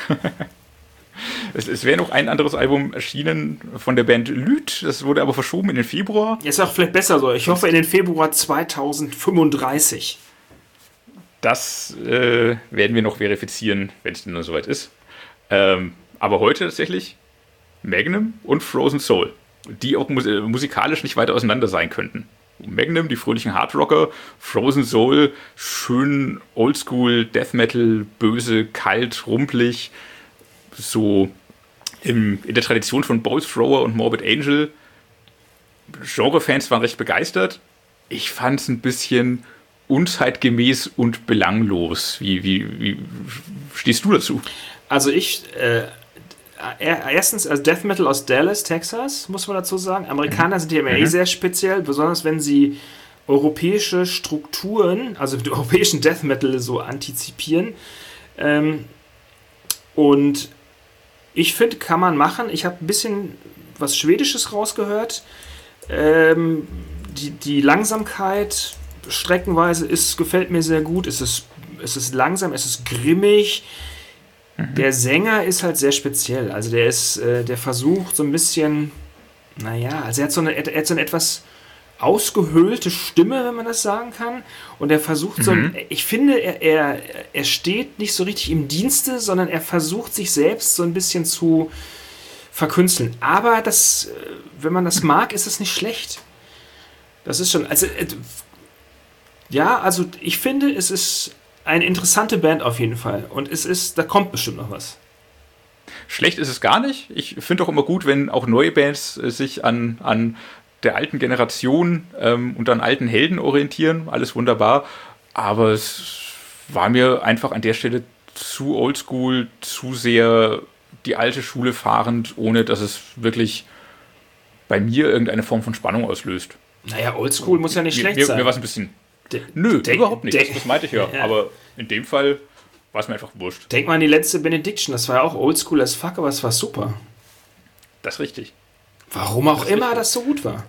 Es, es wäre noch ein anderes Album erschienen von der Band Lüth. Das wurde aber verschoben in den Februar. Ist auch vielleicht besser so. Ich hoffe in den Februar zweitausendfünfunddreißig. Das äh, werden wir noch verifizieren, wenn es denn dann soweit ist. Ähm, aber heute tatsächlich Magnum und Frozen Soul, die auch mus äh, musikalisch nicht weiter auseinander sein könnten. Magnum, die fröhlichen Hardrocker, Frozen Soul, schön Oldschool, Death Metal, böse, kalt, rumpelig, so im, in der Tradition von Bolt Thrower und Morbid Angel. Genre-Fans waren recht begeistert. Ich fand es ein bisschen unzeitgemäß und belanglos. Wie, wie, wie stehst du dazu? Also ich, äh, er- erstens, also Death Metal aus Dallas, Texas, muss man dazu sagen. Amerikaner sind ja immer eh sehr speziell, besonders wenn sie europäische Strukturen, also den europäischen Death Metal so antizipieren. Ähm, und ich finde, kann man machen. Ich habe ein bisschen was Schwedisches rausgehört. Ähm, die, die Langsamkeit streckenweise ist, gefällt mir sehr gut. Es ist, es ist langsam, es ist grimmig. Der Sänger ist halt sehr speziell. Also der ist, äh, der versucht so ein bisschen, naja, also er hat so eine, er hat so eine etwas ausgehöhlte Stimme, wenn man das sagen kann. Und er versucht so, ein, ich finde, er, er, er steht nicht so richtig im Dienste, sondern er versucht sich selbst so ein bisschen zu verkünsteln. Aber das, äh, wenn man das mag, ist es nicht schlecht. Das ist schon, also, äh, ja, also ich finde, es ist eine interessante Band auf jeden Fall. Und es ist, da kommt bestimmt noch was. Schlecht ist es gar nicht. Ich finde auch immer gut, wenn auch neue Bands äh, sich an, an der alten Generation ähm, und an alten Helden orientieren. Alles wunderbar. Aber es war mir einfach an der Stelle zu oldschool, zu sehr die alte Schule fahrend, ohne dass es wirklich bei mir irgendeine Form von Spannung auslöst. Naja, oldschool muss ja nicht mir, schlecht mir, sein. Mir war es ein bisschen... De- Nö, de- überhaupt nicht. de- Das, das meinte ich ja. ja. Aber in dem Fall war es mir einfach wurscht. Denk mal an die letzte Benediction. Das war ja auch oldschool as fuck, aber es war super. Das ist richtig. Warum auch Das ist immer richtig. das so gut war.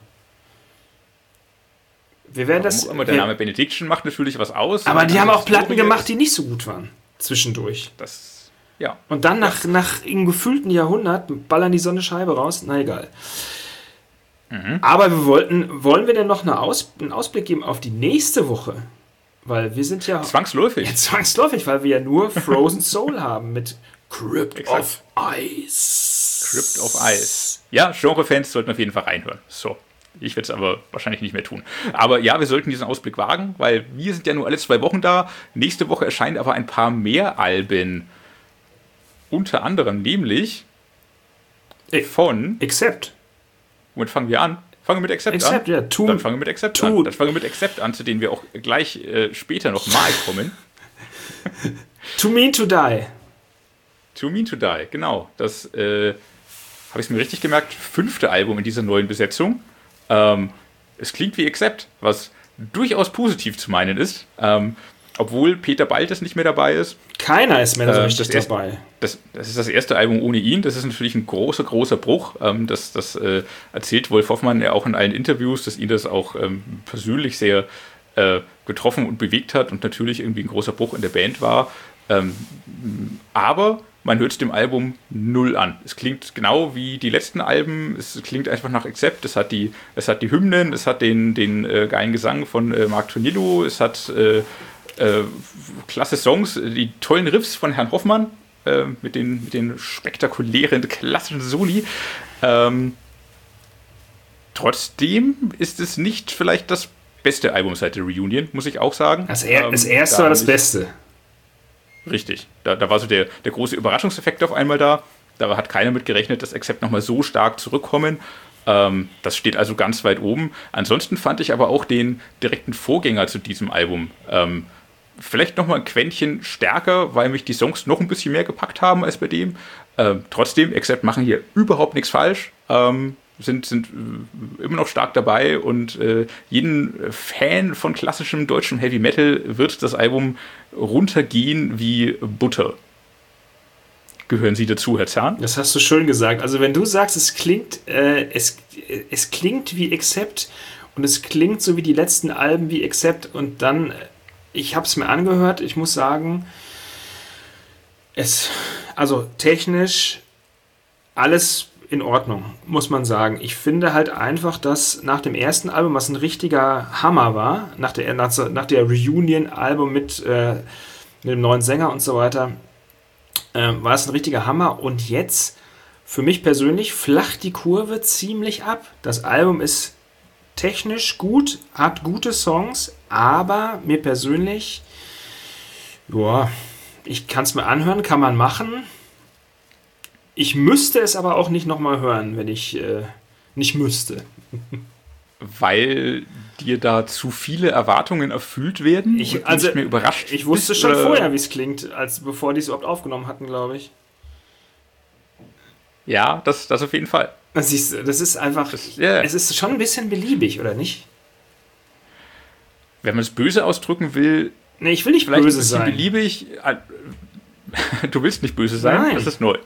Wir werden Warum das. auch immer der wir, Name Benediction macht natürlich was aus. aber Und die haben eine auch Platten Historie gemacht, ist- die nicht so gut waren. Zwischendurch. Das, ja. Und dann nach, nach einem gefühlten Jahrhundert ballern die so eine Scheibe raus. Na egal. Mhm. Aber wir wollten, wollen wir denn noch eine Aus, einen Ausblick geben auf die nächste Woche? Weil wir sind ja, Zwangsläufig. ja zwangsläufig, weil wir ja nur Frozen Soul haben mit Crypt Exakt. of Ice. Crypt of Ice. Ja, Genre-Fans sollten auf jeden Fall reinhören. So. Ich werde es aber wahrscheinlich nicht mehr tun. Aber ja, wir sollten diesen Ausblick wagen, weil wir sind ja nur alle zwei Wochen da. Nächste Woche erscheinen aber ein paar mehr Alben. Unter anderem nämlich Ey. von... Except. Womit fangen wir an? Fangen wir mit Accept, Accept, an? ja. To, Dann fangen wir mit Accept to- an. Dann fangen wir mit Accept an, zu denen wir auch gleich äh, später noch mal kommen. to Mean to Die. Too Mean to Die, genau. Das äh, habe ich mir richtig gemerkt. Fünfte Album in dieser neuen Besetzung. Ähm, es klingt wie Accept, was durchaus positiv zu meinen ist. Ähm, obwohl Peter Baltes nicht mehr dabei ist. Keiner ist mehr so Ähm, richtig das erste- dabei. Das, das ist das erste Album ohne ihn. Das ist natürlich ein großer, großer Bruch. Ähm, das das äh, erzählt Wolf Hoffmann ja auch in allen Interviews, dass ihn das auch ähm, persönlich sehr äh, getroffen und bewegt hat und natürlich irgendwie ein großer Bruch in der Band war. Ähm, aber man hört es dem Album null an. Es klingt genau wie die letzten Alben. Es klingt einfach nach Accept. Es hat die, es hat die Hymnen, es hat den, den äh, geilen Gesang von äh, Marc Tonillo, es hat äh, äh, klasse Songs, die tollen Riffs von Herrn Hoffmann äh, mit, den, mit den spektakulären, klassischen Soli. Ähm, trotzdem ist es nicht vielleicht das beste Album seit der Reunion, muss ich auch sagen. Das, er, das Ähm, erste da war das hab ich- Beste. Richtig. Da, da war so der, der große Überraschungseffekt auf einmal da. Da hat keiner mit gerechnet, dass Accept nochmal so stark zurückkommen. Ähm, das steht also ganz weit oben. Ansonsten fand ich aber auch den direkten Vorgänger zu diesem Album ähm, vielleicht nochmal ein Quäntchen stärker, weil mich die Songs noch ein bisschen mehr gepackt haben als bei dem. Ähm, trotzdem, Accept machen hier überhaupt nichts falsch. Ähm, sind, sind äh, immer noch stark dabei und äh, jeden Fan von klassischem deutschem Heavy Metal wird das Album runtergehen wie Butter. Gehören Sie dazu, Herr Zahn? Das hast du schön gesagt. Also wenn du sagst, es klingt, äh, es, es klingt wie Accept und es klingt so wie die letzten Alben wie Accept und dann, ich habe es mir angehört, ich muss sagen, es, also technisch alles in Ordnung, muss man sagen. Ich finde halt einfach, dass nach dem ersten Album, was ein richtiger Hammer war, nach der, nach, nach der Reunion-Album mit, äh, mit dem neuen Sänger und so weiter, äh, war es ein richtiger Hammer. Und jetzt, für mich persönlich, flacht die Kurve ziemlich ab. Das Album ist technisch gut, hat gute Songs, aber mir persönlich, ja, ich kann es mir anhören, kann man machen. Ich müsste es aber auch nicht nochmal hören, wenn ich äh, nicht müsste. Weil dir da zu viele Erwartungen erfüllt werden? Ich, und du also, nicht mehr überrascht ich wusste bist, schon oder? vorher, wie es klingt, als bevor die es überhaupt aufgenommen hatten, glaube ich. Ja, das, das auf jeden Fall. Das ist, das ist einfach, Das- ja. es ist schon ein bisschen beliebig, oder nicht? Wenn man es böse ausdrücken will, Nee, ich will nicht vielleicht böse ein bisschen sein. beliebig. Du willst nicht böse sein, Nein. das ist neu.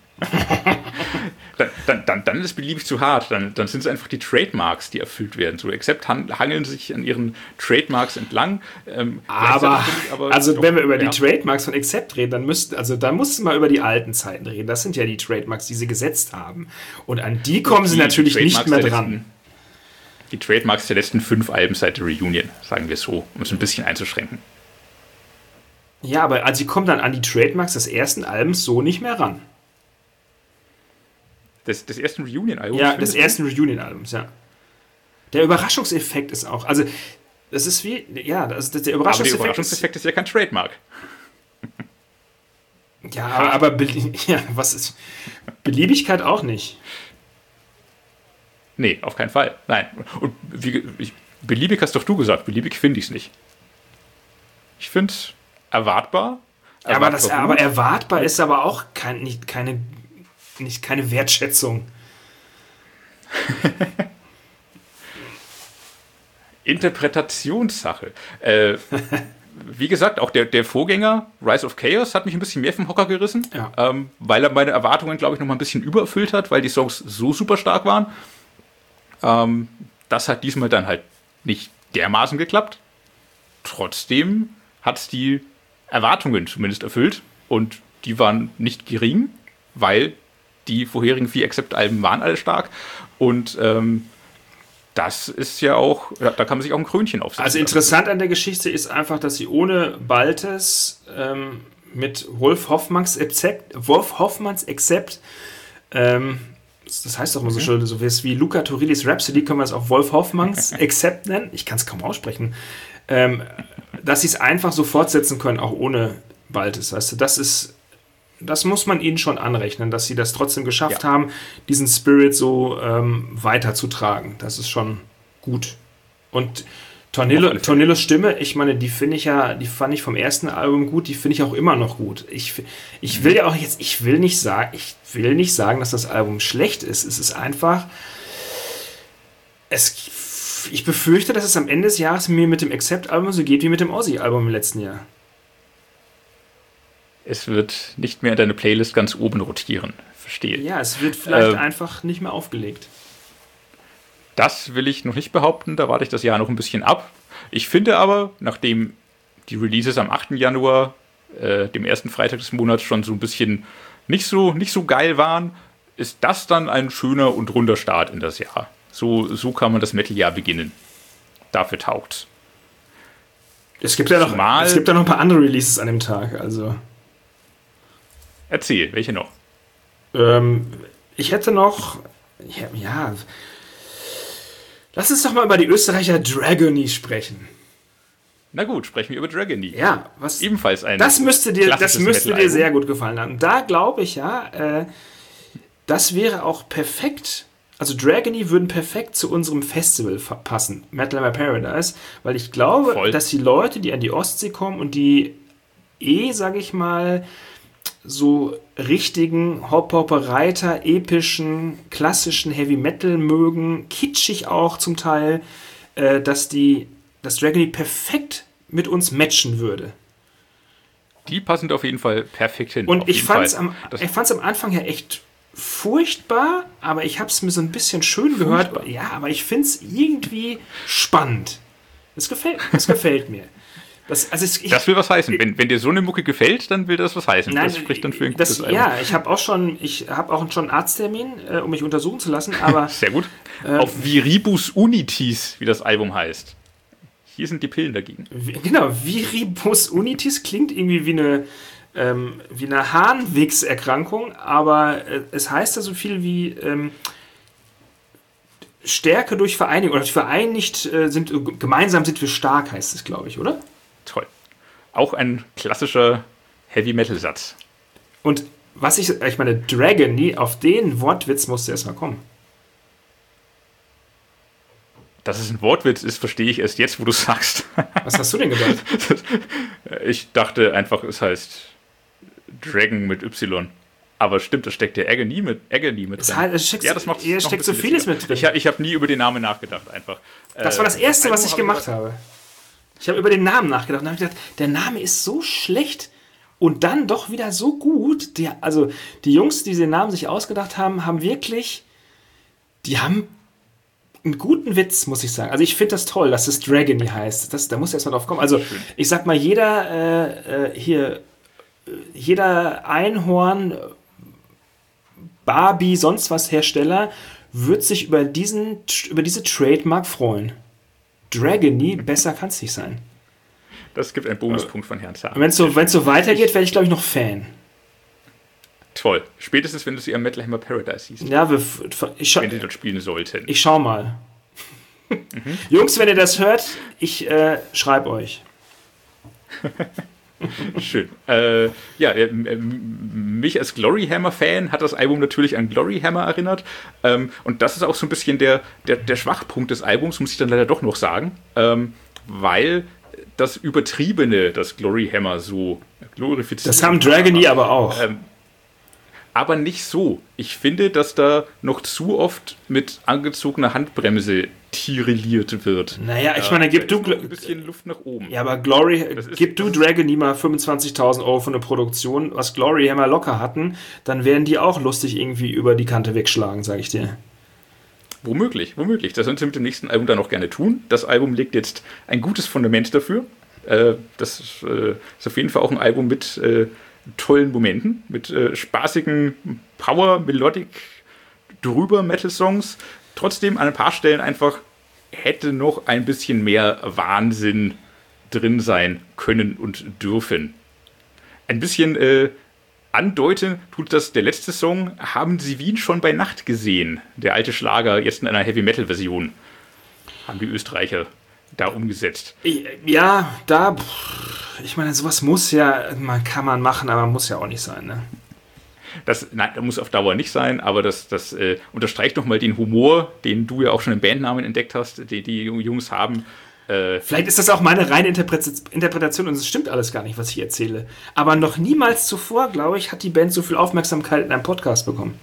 dann, dann, dann, dann ist es beliebig zu hart. Dann, dann sind es einfach die Trademarks, die erfüllt werden. So Accept han- hangeln sich an ihren Trademarks entlang. Ähm, Aber, gleichzeitig finde ich aber also doch, wenn wir über ja, die Trademarks von Accept reden, dann müssten, also dann mussten wir über die alten Zeiten reden. Das sind ja die Trademarks, die sie gesetzt haben. Und an die kommen sie die natürlich nicht Trademarks mehr der dran. Letzten, die Trademarks der letzten fünf Alben seit der Reunion, sagen wir es so, um es ein bisschen einzuschränken. Ja, aber also sie kommen dann an die Trademarks des ersten Albums so nicht mehr ran. Des, des ersten Reunion-Albums? Ja, findest des du? ersten Reunion-Albums, ja. Der Überraschungseffekt ist auch, also das ist wie, ja, also der Aber der Überraschungseffekt, Überraschungseffekt ist ja kein Trademark. ist, ja, aber, aber be- ja, was ist, Beliebigkeit auch nicht. Nee, auf keinen Fall. Nein. Und wie, ich, beliebig hast doch du gesagt. Beliebig finde ich es nicht. Ich finde es erwartbar, Ja, aber, das, aber erwartbar ist aber auch kein, nicht, keine, nicht, keine Wertschätzung. Interpretationssache. Äh, wie gesagt, auch der, der Vorgänger, Rise of Chaos, hat mich ein bisschen mehr vom Hocker gerissen, ja. ähm, weil er meine Erwartungen, glaube ich, noch mal ein bisschen übererfüllt hat, weil die Songs so super stark waren. Ähm, das hat diesmal dann halt nicht dermaßen geklappt. Trotzdem hat es die Erwartungen zumindest erfüllt und die waren nicht gering, weil die vorherigen vier Accept-Alben waren alle stark und ähm, das ist ja auch, da kann man sich auch ein Krönchen aufsetzen. Also interessant an der Geschichte ist einfach, dass sie ohne Baltes ähm, mit Wolf Hoffmanns Accept, Wolf Hoffmanns Accept, ähm, das heißt doch immer so schön, so wie Luca Turillis Rhapsody, können wir es auch Wolf Hoffmanns Accept nennen, ich kann es kaum aussprechen, ähm, dass sie es einfach so fortsetzen können, auch ohne Baltes. Weißt du, das ist, das muss man ihnen schon anrechnen, dass sie das trotzdem geschafft ja. haben, diesen Spirit so ähm, weiterzutragen. Das ist schon gut. Und Tornillo, Tornillos Stimme, ich meine, die finde ich ja, die fand ich vom ersten Album gut, die finde ich auch immer noch gut. Ich, ich will ja auch jetzt, ich will nicht sagen, ich will nicht sagen, dass das Album schlecht ist. Es ist einfach, es, ich befürchte, dass es am Ende des Jahres mir mit dem Accept-Album so geht wie mit dem Ozzy-Album im letzten Jahr. Es wird nicht mehr in deine Playlist ganz oben rotieren. Verstehe. Ja, es wird vielleicht ähm, einfach nicht mehr aufgelegt. Das will ich noch nicht behaupten, da warte ich das Jahr noch ein bisschen ab. Ich finde aber, nachdem die Releases am achten Januar, äh, dem ersten Freitag des Monats, schon so ein bisschen nicht so, nicht so geil waren, ist das dann ein schöner und runder Start in das Jahr. So, so kann man das Metal-Jahr beginnen. Dafür taugt's. Es gibt ja noch, Zumal, es gibt ja noch ein paar andere Releases an dem Tag, also... Erzähl, welche noch? Ähm, ich hätte noch, ja, ja, lass uns doch mal über die Österreicher Dragony sprechen. Na gut, sprechen wir über Dragony. Ja, was ebenfalls ein das müsste dir, das müsste dir sehr gut gefallen haben. Da glaube ich ja, äh, das wäre auch perfekt. Also Dragony würden perfekt zu unserem Festival passen, Metal Hammer Paradise, weil ich glaube, Voll. dass die Leute, die an die Ostsee kommen und die eh, sage ich mal, so richtigen Hop-Hop-Reiter, epischen, klassischen Heavy Metal mögen, kitschig auch zum Teil, äh, dass die das Dragony perfekt mit uns matchen würde. Die passen auf jeden Fall perfekt hin. Und ich fand es am, am Anfang ja echt furchtbar, aber ich habe es mir so ein bisschen schön furchtbar. gehört. Ja, aber ich finde es irgendwie spannend. Es gefällt, es gefällt mir. Das, also es, ich, das will was heißen. Wenn, wenn dir so eine Mucke gefällt, dann will das was heißen. Nein, das spricht dann für ein das, gutes Ja, ich habe auch schon, ich habe auch schon einen Arzttermin, äh, um mich untersuchen zu lassen. Aber sehr gut. Äh, Auf Viribus Unitis, wie das Album heißt. Hier sind die Pillen dagegen. Wie, genau, Viribus Unitis klingt irgendwie wie eine, ähm, wie eine Harnwegserkrankung, aber äh, es heißt ja so viel wie ähm, Stärke durch Vereinigung oder vereinigt äh, sind, äh, gemeinsam sind wir stark, heißt es, glaube ich, oder? Toll. Auch ein klassischer Heavy-Metal-Satz. Und was ich, ich meine, Dragony, auf den Wortwitz musste erstmal kommen. Dass es ein Wortwitz ist, verstehe ich erst jetzt, wo du es sagst. Was hast du denn gedacht? Ich dachte einfach, es heißt Dragon mit Y. Aber stimmt, da steckt der Agony mit, Agony mit drin. Heißt, es steckt, ja, das macht es steckt so vieles mit drin. Ich, ich habe nie über den Namen nachgedacht, einfach. Das war das Erste, was ich gemacht habe. Ich habe über den Namen nachgedacht und habe gedacht, der Name ist so schlecht und dann doch wieder so gut. Die, also die Jungs, die den Namen sich ausgedacht haben, haben wirklich, die haben einen guten Witz, muss ich sagen. Also ich finde das toll, dass es Dragony heißt. Das, da muss erst mal drauf kommen. Also ich sag mal, jeder äh, hier, jeder Einhorn, Barbie, sonst was Hersteller wird sich über diesen, über diese Trademark freuen. Dragony, besser kann es nicht sein. Das gibt einen Bonuspunkt von Herrn Zahn. Wenn es so, so weitergeht, werde ich, glaube ich, noch Fan. Toll. Spätestens, wenn du sie am Metal Hammer Paradise siehst. Ja, wir, ich scha- wenn sie dort spielen sollten. Ich schau mal. Mhm. Jungs, wenn ihr das hört, ich äh, schreibe euch. Schön. Äh, ja, äh, mich als Glory Hammer-Fan hat das Album natürlich an Glory Hammer erinnert. Ähm, und das ist auch so ein bisschen der, der, der Schwachpunkt des Albums, muss ich dann leider doch noch sagen. Ähm, weil das Übertriebene, das Glory Hammer so glorifiziert. Das haben Dragony aber auch. Ähm, aber nicht so. Ich finde, dass da noch zu oft mit angezogener Handbremse tireliert wird. Naja, ich meine, gib du... ein bisschen Luft nach oben. Ja, aber Glory... Ist, gib du Dragony mal fünfundzwanzigtausend Euro für eine Produktion, was Glory Hammer locker hatten, dann werden die auch lustig irgendwie über die Kante wegschlagen, sag ich dir. Womöglich, womöglich. Das sollen sie mit dem nächsten Album dann auch gerne tun. Das Album legt jetzt ein gutes Fundament dafür. Äh, das ist, äh, ist auf jeden Fall auch ein Album mit äh, tollen Momenten, mit äh, spaßigen Power, Melodic, drüber Metal-Songs. Trotzdem an ein paar Stellen einfach hätte noch ein bisschen mehr Wahnsinn drin sein können und dürfen. Ein bisschen äh, andeuten tut das der letzte Song, Haben Sie Wien schon bei Nacht gesehen? Der alte Schlager, jetzt in einer Heavy-Metal-Version. Haben die Österreicher da umgesetzt. Ja, da, ich meine, sowas muss ja, man kann man machen, aber muss ja auch nicht sein, ne? Das, nein, das muss auf Dauer nicht sein, aber das, das äh, unterstreicht nochmal den Humor, den du ja auch schon im Bandnamen entdeckt hast, die die Jungs haben. Äh, Vielleicht ist das auch meine reine Interpretation und es stimmt alles gar nicht, was ich erzähle. Aber noch niemals zuvor, glaube ich, hat die Band so viel Aufmerksamkeit in einem Podcast bekommen.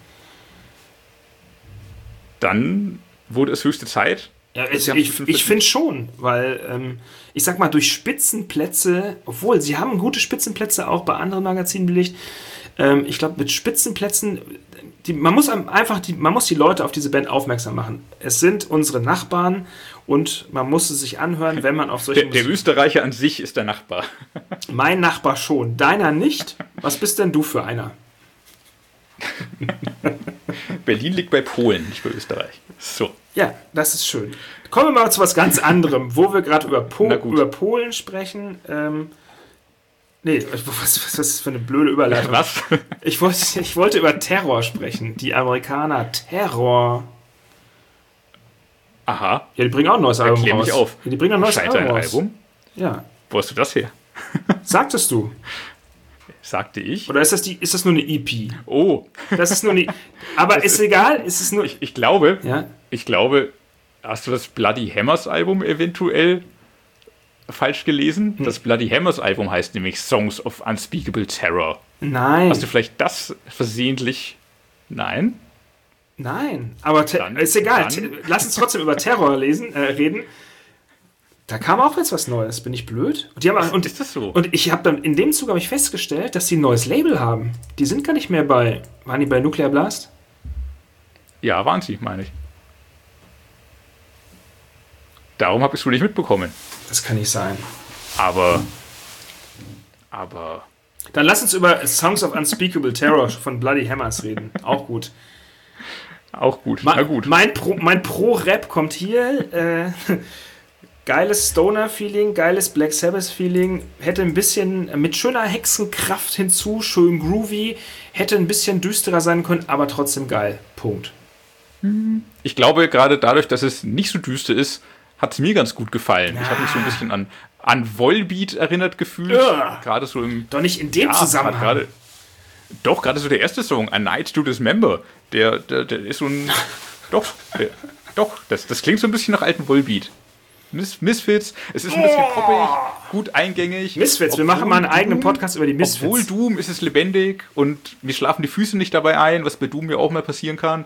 Dann wurde es höchste Zeit. Ja, es, ich ich finde schon, weil ähm, ich sag mal, durch Spitzenplätze, obwohl sie haben gute Spitzenplätze auch bei anderen Magazinen belegt, ähm, ich glaube, mit Spitzenplätzen, die, man muss einfach die, man muss die Leute auf diese Band aufmerksam machen. Es sind unsere Nachbarn und man muss es sich anhören, wenn man auf solche... Der, der Österreicher an sich ist der Nachbar. Mein Nachbar schon, deiner nicht. Was bist denn du für einer? Berlin liegt bei Polen, nicht bei Österreich. So. Ja, das ist schön. Kommen wir mal zu was ganz anderem, wo wir gerade über, po- über Polen sprechen. Ähm, nee, was, was, was ist für eine blöde Überleitung? Was? Ich wollte, ich wollte über Terror sprechen. Die Amerikaner, Terror. Aha. Ja, die bringen auch ein neues Album Erklär raus. mich auf. Ja, die bringen ein neues Scheint Album ein raus. Album? Ja. Wo hast du das her? Sagtest du? Sagte ich. Oder ist das, die, ist das nur eine E P? Oh. Das ist nur eine... Aber ist egal, ist es nur... Ich, ich glaube, ja? ich glaube, hast du das Bloody Hammers Album eventuell falsch gelesen? Hm. Das Bloody Hammers Album heißt nämlich Songs of Unspeakable Terror. Nein. Hast du vielleicht das versehentlich... Nein? Nein, aber te- dann, ist egal. Te- lass uns trotzdem über Terror lesen, äh, reden. Da kam auch jetzt was Neues. Bin ich blöd? Und, die haben, und, ist das so? Und ich habe dann in dem Zug habe ich festgestellt, dass die ein neues Label haben. Die sind gar nicht mehr bei. Waren die bei Nuclear Blast? Ja, waren sie, meine ich. Darum habe ich es wohl nicht mitbekommen. Das kann nicht sein. Aber. Aber. Dann lass uns über Songs of Unspeakable Terror von Bloody Hammers reden. Auch gut. Auch gut. Ma- Na gut. Mein Pro, mein Pro-Rap kommt hier. Äh, geiles Stoner-Feeling, geiles Black Sabbath-Feeling. Hätte ein bisschen mit schöner Hexenkraft hinzu, schön groovy. Hätte ein bisschen düsterer sein können, aber trotzdem geil. Punkt. Ich glaube, gerade dadurch, dass es nicht so düster ist, hat es mir ganz gut gefallen. Ja. Ich habe mich so ein bisschen an, an Volbeat erinnert gefühlt. Ja. Gerade so im... Doch nicht in dem ja, Zusammenhang. Grade, doch, gerade so der erste Song, A Night to Dismember. Der, der, der ist so ein... doch, der, doch, das, das klingt so ein bisschen nach alten Volbeat. Mis- Misfits, es ist ein bisschen poppig, gut eingängig. Misfits, wir machen mal einen eigenen Podcast über die Misfits. Obwohl Doom ist es lebendig und mir schlafen die Füße nicht dabei ein, was bei Doom ja auch mal passieren kann.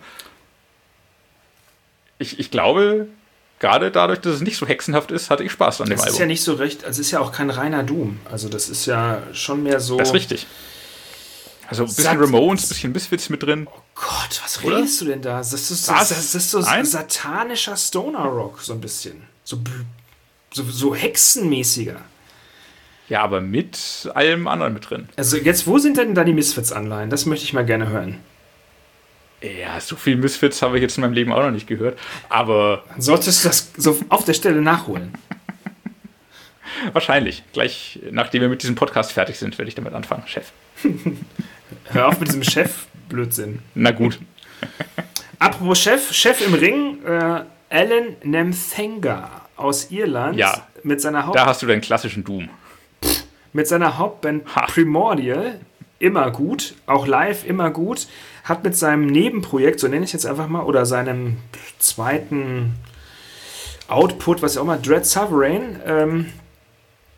Ich, ich glaube, gerade dadurch, dass es nicht so hexenhaft ist, hatte ich Spaß an dem Album. Das ist ja nicht so recht, also es ist ja auch kein reiner Doom. Also das ist ja schon mehr so... Das ist richtig. Also ein bisschen Sat- Ramones, ein bisschen Misfits mit drin. Oh Gott, was Oder? redest du denn da? Das ist so, das? Das ist so satanischer Stoner-Rock, so ein bisschen. So, so, so hexenmäßiger. Ja, aber mit allem anderen mit drin. Also jetzt, wo sind denn da die Misfits-Anleihen? Das möchte ich mal gerne hören. Ja, so viel Misfits habe ich jetzt in meinem Leben auch noch nicht gehört. Aber... Solltest du das so auf der Stelle nachholen? Wahrscheinlich. Gleich, nachdem wir mit diesem Podcast fertig sind, werde ich damit anfangen, Chef. Hör auf mit diesem Chef-Blödsinn. Na gut. Apropos Chef, Chef im Ring, äh, Alan Nemthenga aus Irland. Ja, mit seiner Haupt- da hast du deinen klassischen Doom. Mit seiner Hauptband ha. Primordial, immer gut, auch live immer gut, hat mit seinem Nebenprojekt, so nenne ich es jetzt einfach mal, oder seinem zweiten Output, was auch immer, Dread Sovereign, ähm,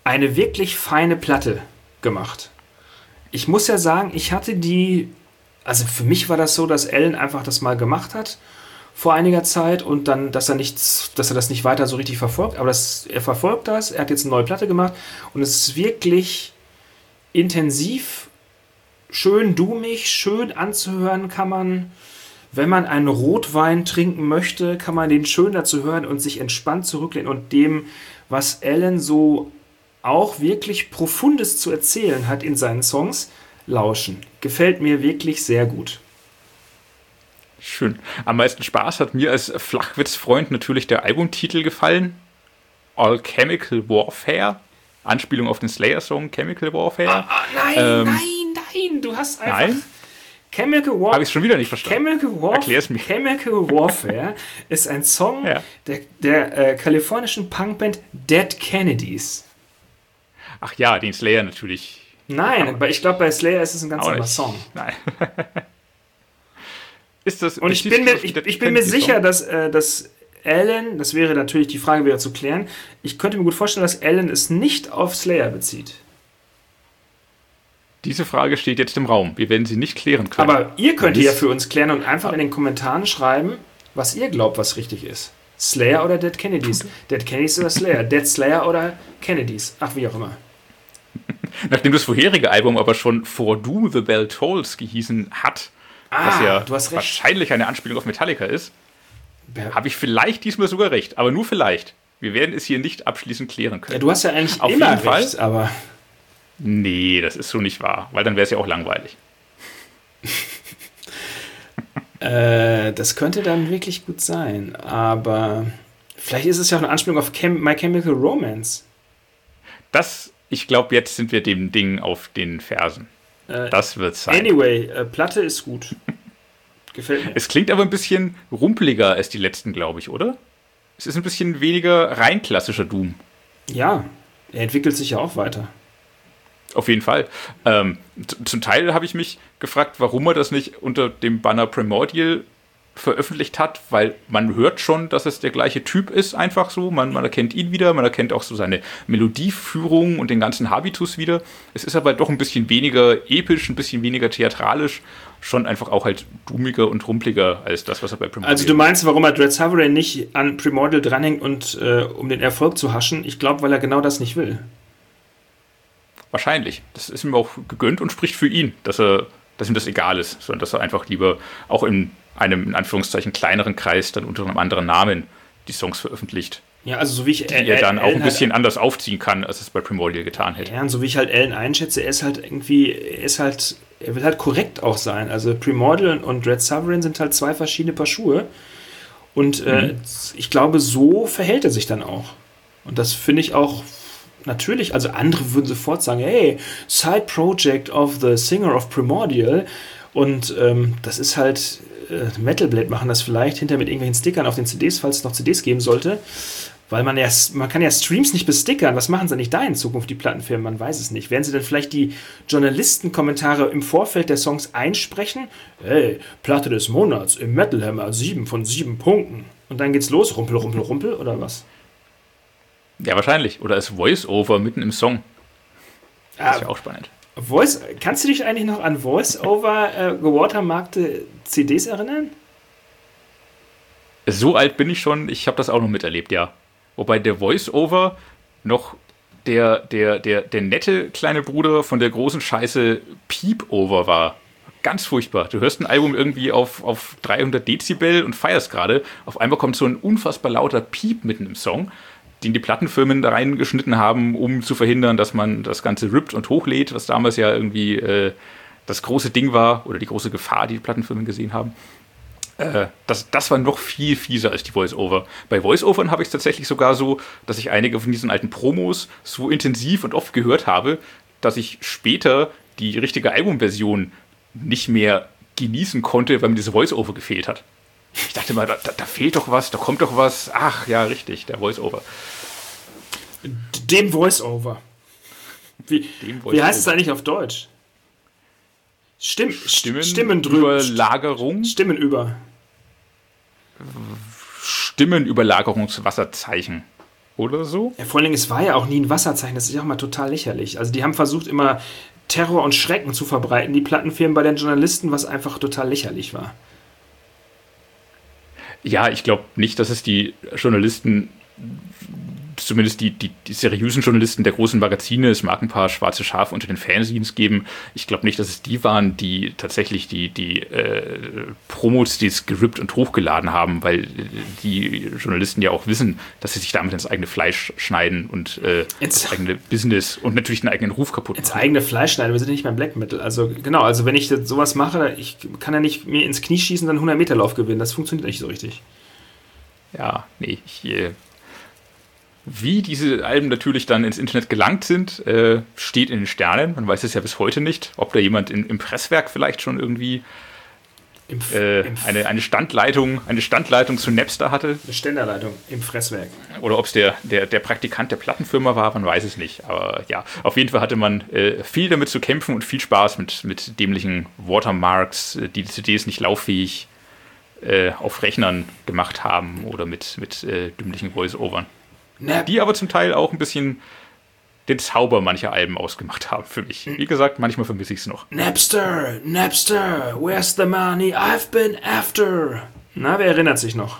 eine wirklich feine Platte gemacht. Ich muss ja sagen, ich hatte die, also für mich war das so, dass Alan einfach das mal gemacht hat vor einiger Zeit und dann, dass er nichts, dass er das nicht weiter so richtig verfolgt, aber das, er verfolgt das, er hat jetzt eine neue Platte gemacht und es ist wirklich intensiv, schön dummig, schön anzuhören kann man, wenn man einen Rotwein trinken möchte, kann man den schön dazu hören und sich entspannt zurücklehnen und dem, was Alan so auch wirklich Profundes zu erzählen hat in seinen Songs, lauschen. Gefällt mir wirklich sehr gut. Schön. Am meisten Spaß hat mir als Flachwitzfreund natürlich der Albumtitel gefallen. Alchemical Warfare. Anspielung auf den Slayer-Song Chemical Warfare. Ah, ah, nein, ähm, nein, nein, du hast einfach... Nein? Chemical Warfare. Habe ich schon wieder nicht verstanden. Chemical, Warf- Erklär's mir. Chemical Warfare ist ein Song ja. der, der äh, kalifornischen Punkband Dead Kennedys. Ach ja, den Slayer natürlich. Nein, aber ich glaube, bei Slayer ist es ein ganz anderer Song. Nein. Ist das, Und ich bin mir, ich, ich bin mir sicher, dass, äh, dass Alan, das wäre natürlich die Frage wieder zu klären, ich könnte mir gut vorstellen, dass Alan es nicht auf Slayer bezieht. Diese Frage steht jetzt im Raum. Wir werden sie nicht klären können. Aber ihr könnt die ja für uns klären und einfach in den Kommentaren schreiben, was ihr glaubt, was richtig ist. Slayer oder Dead Kennedys? Dead Kennedys oder Slayer? Dead Slayer oder Kennedys? Ach, wie auch immer. Nachdem das vorherige Album aber schon For Do the Bell Tolls gehießen hat, ah, was ja du hast recht. wahrscheinlich eine Anspielung auf Metallica ist, ja. habe ich vielleicht diesmal sogar recht. Aber nur vielleicht. Wir werden es hier nicht abschließend klären können. Ja, du hast ja eigentlich auf immer jeden recht, Fall, aber... Nee, das ist so nicht wahr, weil dann wäre es ja auch langweilig. äh, das könnte dann wirklich gut sein, aber vielleicht ist es ja auch eine Anspielung auf Chem- My Chemical Romance. Das, ich glaube, jetzt sind wir dem Ding auf den Fersen. Äh, das wird sein. Anyway, äh, Platte ist gut. Gefällt mir. Es klingt aber ein bisschen rumpeliger als die letzten, glaube ich, oder? Es ist ein bisschen weniger rein klassischer Doom. Ja, er entwickelt sich ja auch weiter. Auf jeden Fall. Ähm, z- zum Teil habe ich mich gefragt, warum er das nicht unter dem Banner Primordial veröffentlicht hat, weil man hört schon, dass es der gleiche Typ ist, einfach so. Man, man erkennt ihn wieder, man erkennt auch so seine Melodieführung und den ganzen Habitus wieder. Es ist aber doch ein bisschen weniger episch, ein bisschen weniger theatralisch, schon einfach auch halt doomiger und rumpeliger als das, was er bei Primordial... Also du meinst, warum er Dread Sovereign nicht an Primordial dranhängt und äh, um den Erfolg zu haschen? Ich glaube, weil er genau das nicht will. Wahrscheinlich. Das ist ihm auch gegönnt und spricht für ihn, dass er, dass ihm das egal ist, sondern dass er einfach lieber auch in einem, in Anführungszeichen, kleineren Kreis dann unter einem anderen Namen die Songs veröffentlicht. Ja, also so wie ich... Die er dann auch ein bisschen halt anders aufziehen kann, als es bei Primordial getan hätte. Ja, und so wie ich halt Alan einschätze, er ist halt irgendwie, er ist halt, er will halt korrekt auch sein. Also Primordial und Dread Sovereign sind halt zwei verschiedene Paar Schuhe. Und äh, mhm. ich glaube, so verhält er sich dann auch. Und das finde ich auch... Natürlich, also andere würden sofort sagen, hey, Side Project of the Singer of Primordial. Und ähm, das ist halt, äh, Metal Blade machen das vielleicht hinter mit irgendwelchen Stickern auf den C Ds, falls es noch C Ds geben sollte. Weil man ja, man kann ja Streams nicht bestickern. Was machen sie nicht da in Zukunft, die Plattenfirmen? Man weiß es nicht. Werden sie denn vielleicht die Journalistenkommentare im Vorfeld der Songs einsprechen? Hey, Platte des Monats im Metal Hammer, sieben von sieben Punkten. Und dann geht's los, rumpel, rumpel, rumpel, oder was? Ja, wahrscheinlich. Oder als Voice-Over mitten im Song. Das Ah, ist ja auch spannend. Voice, kannst du dich eigentlich noch an Voice-Over äh, gewatermarkte C Ds erinnern? So alt bin ich schon, ich habe das auch noch miterlebt, ja. Wobei der Voice-Over noch der, der, der, der nette kleine Bruder von der großen Scheiße Peep-Over war. Ganz furchtbar. Du hörst ein Album irgendwie auf, auf dreihundert Dezibel und feierst gerade. Auf einmal kommt so ein unfassbar lauter Piep mitten im Song, den die Plattenfirmen da reingeschnitten haben, um zu verhindern, dass man das Ganze rippt und hochlädt, was damals ja irgendwie äh, das große Ding war oder die große Gefahr, die die Plattenfirmen gesehen haben. Äh, das, das war noch viel fieser als die Voice-Over. Bei Voice-Overn habe ich es tatsächlich sogar so, dass ich einige von diesen alten Promos so intensiv und oft gehört habe, dass ich später die richtige Albumversion nicht mehr genießen konnte, weil mir diese Voice-Over gefehlt hat. Ich dachte mal, da, da fehlt doch was, da kommt doch was. Ach, ja, richtig, der Voice-Over. Dem Voice-Over. Wie, Voice wie heißt es eigentlich auf Deutsch? Stimm, Stimmen, Stimmenüberlagerung? Stimmenüber. Stimmenüberlagerungswasserzeichen. oder so. Ja, vor allen Dingen, es war ja auch nie ein Wasserzeichen, das ist ja auch mal total lächerlich. Also die haben versucht, immer Terror und Schrecken zu verbreiten, die Plattenfirmen bei den Journalisten, was einfach total lächerlich war. Ja, ich glaube nicht, dass es die Journalisten, zumindest die, die, die seriösen Journalisten der großen Magazine, es mag ein paar schwarze Schafe unter den Fanzines geben, ich glaube nicht, dass es die waren, die tatsächlich die, die äh, Promos, die es gerippt und hochgeladen haben, weil die Journalisten ja auch wissen, dass sie sich damit ins eigene Fleisch schneiden und äh, das eigene Business und natürlich den eigenen Ruf kaputt machen. Ins eigene Fleisch schneiden, wir sind nicht beim Black Metal. Also genau, also wenn ich sowas mache, ich kann ja nicht mir ins Knie schießen und dann hundert Meter Lauf gewinnen, das funktioniert nicht so richtig. Ja, nee, ich... Äh, Wie diese Alben natürlich dann ins Internet gelangt sind, äh, steht in den Sternen. Man weiß es ja bis heute nicht, ob da jemand in, im Presswerk vielleicht schon irgendwie Im, äh, im eine, eine, Standleitung, eine Standleitung zu Napster hatte. Eine Ständerleitung im Fresswerk. Oder ob es der, der, der Praktikant der Plattenfirma war, man weiß es nicht. Aber ja, auf jeden Fall hatte man äh, viel damit zu kämpfen und viel Spaß mit, mit dämlichen Watermarks, die die C Ds nicht lauffähig äh, auf Rechnern gemacht haben oder mit, mit äh, dümmlichen Voice-Overn. Nap- die aber zum Teil auch ein bisschen den Zauber mancher Alben ausgemacht haben für mich. Wie gesagt, manchmal vermisse ich es noch. Napster, Napster, where's the money I've been after? Na, wer erinnert sich noch?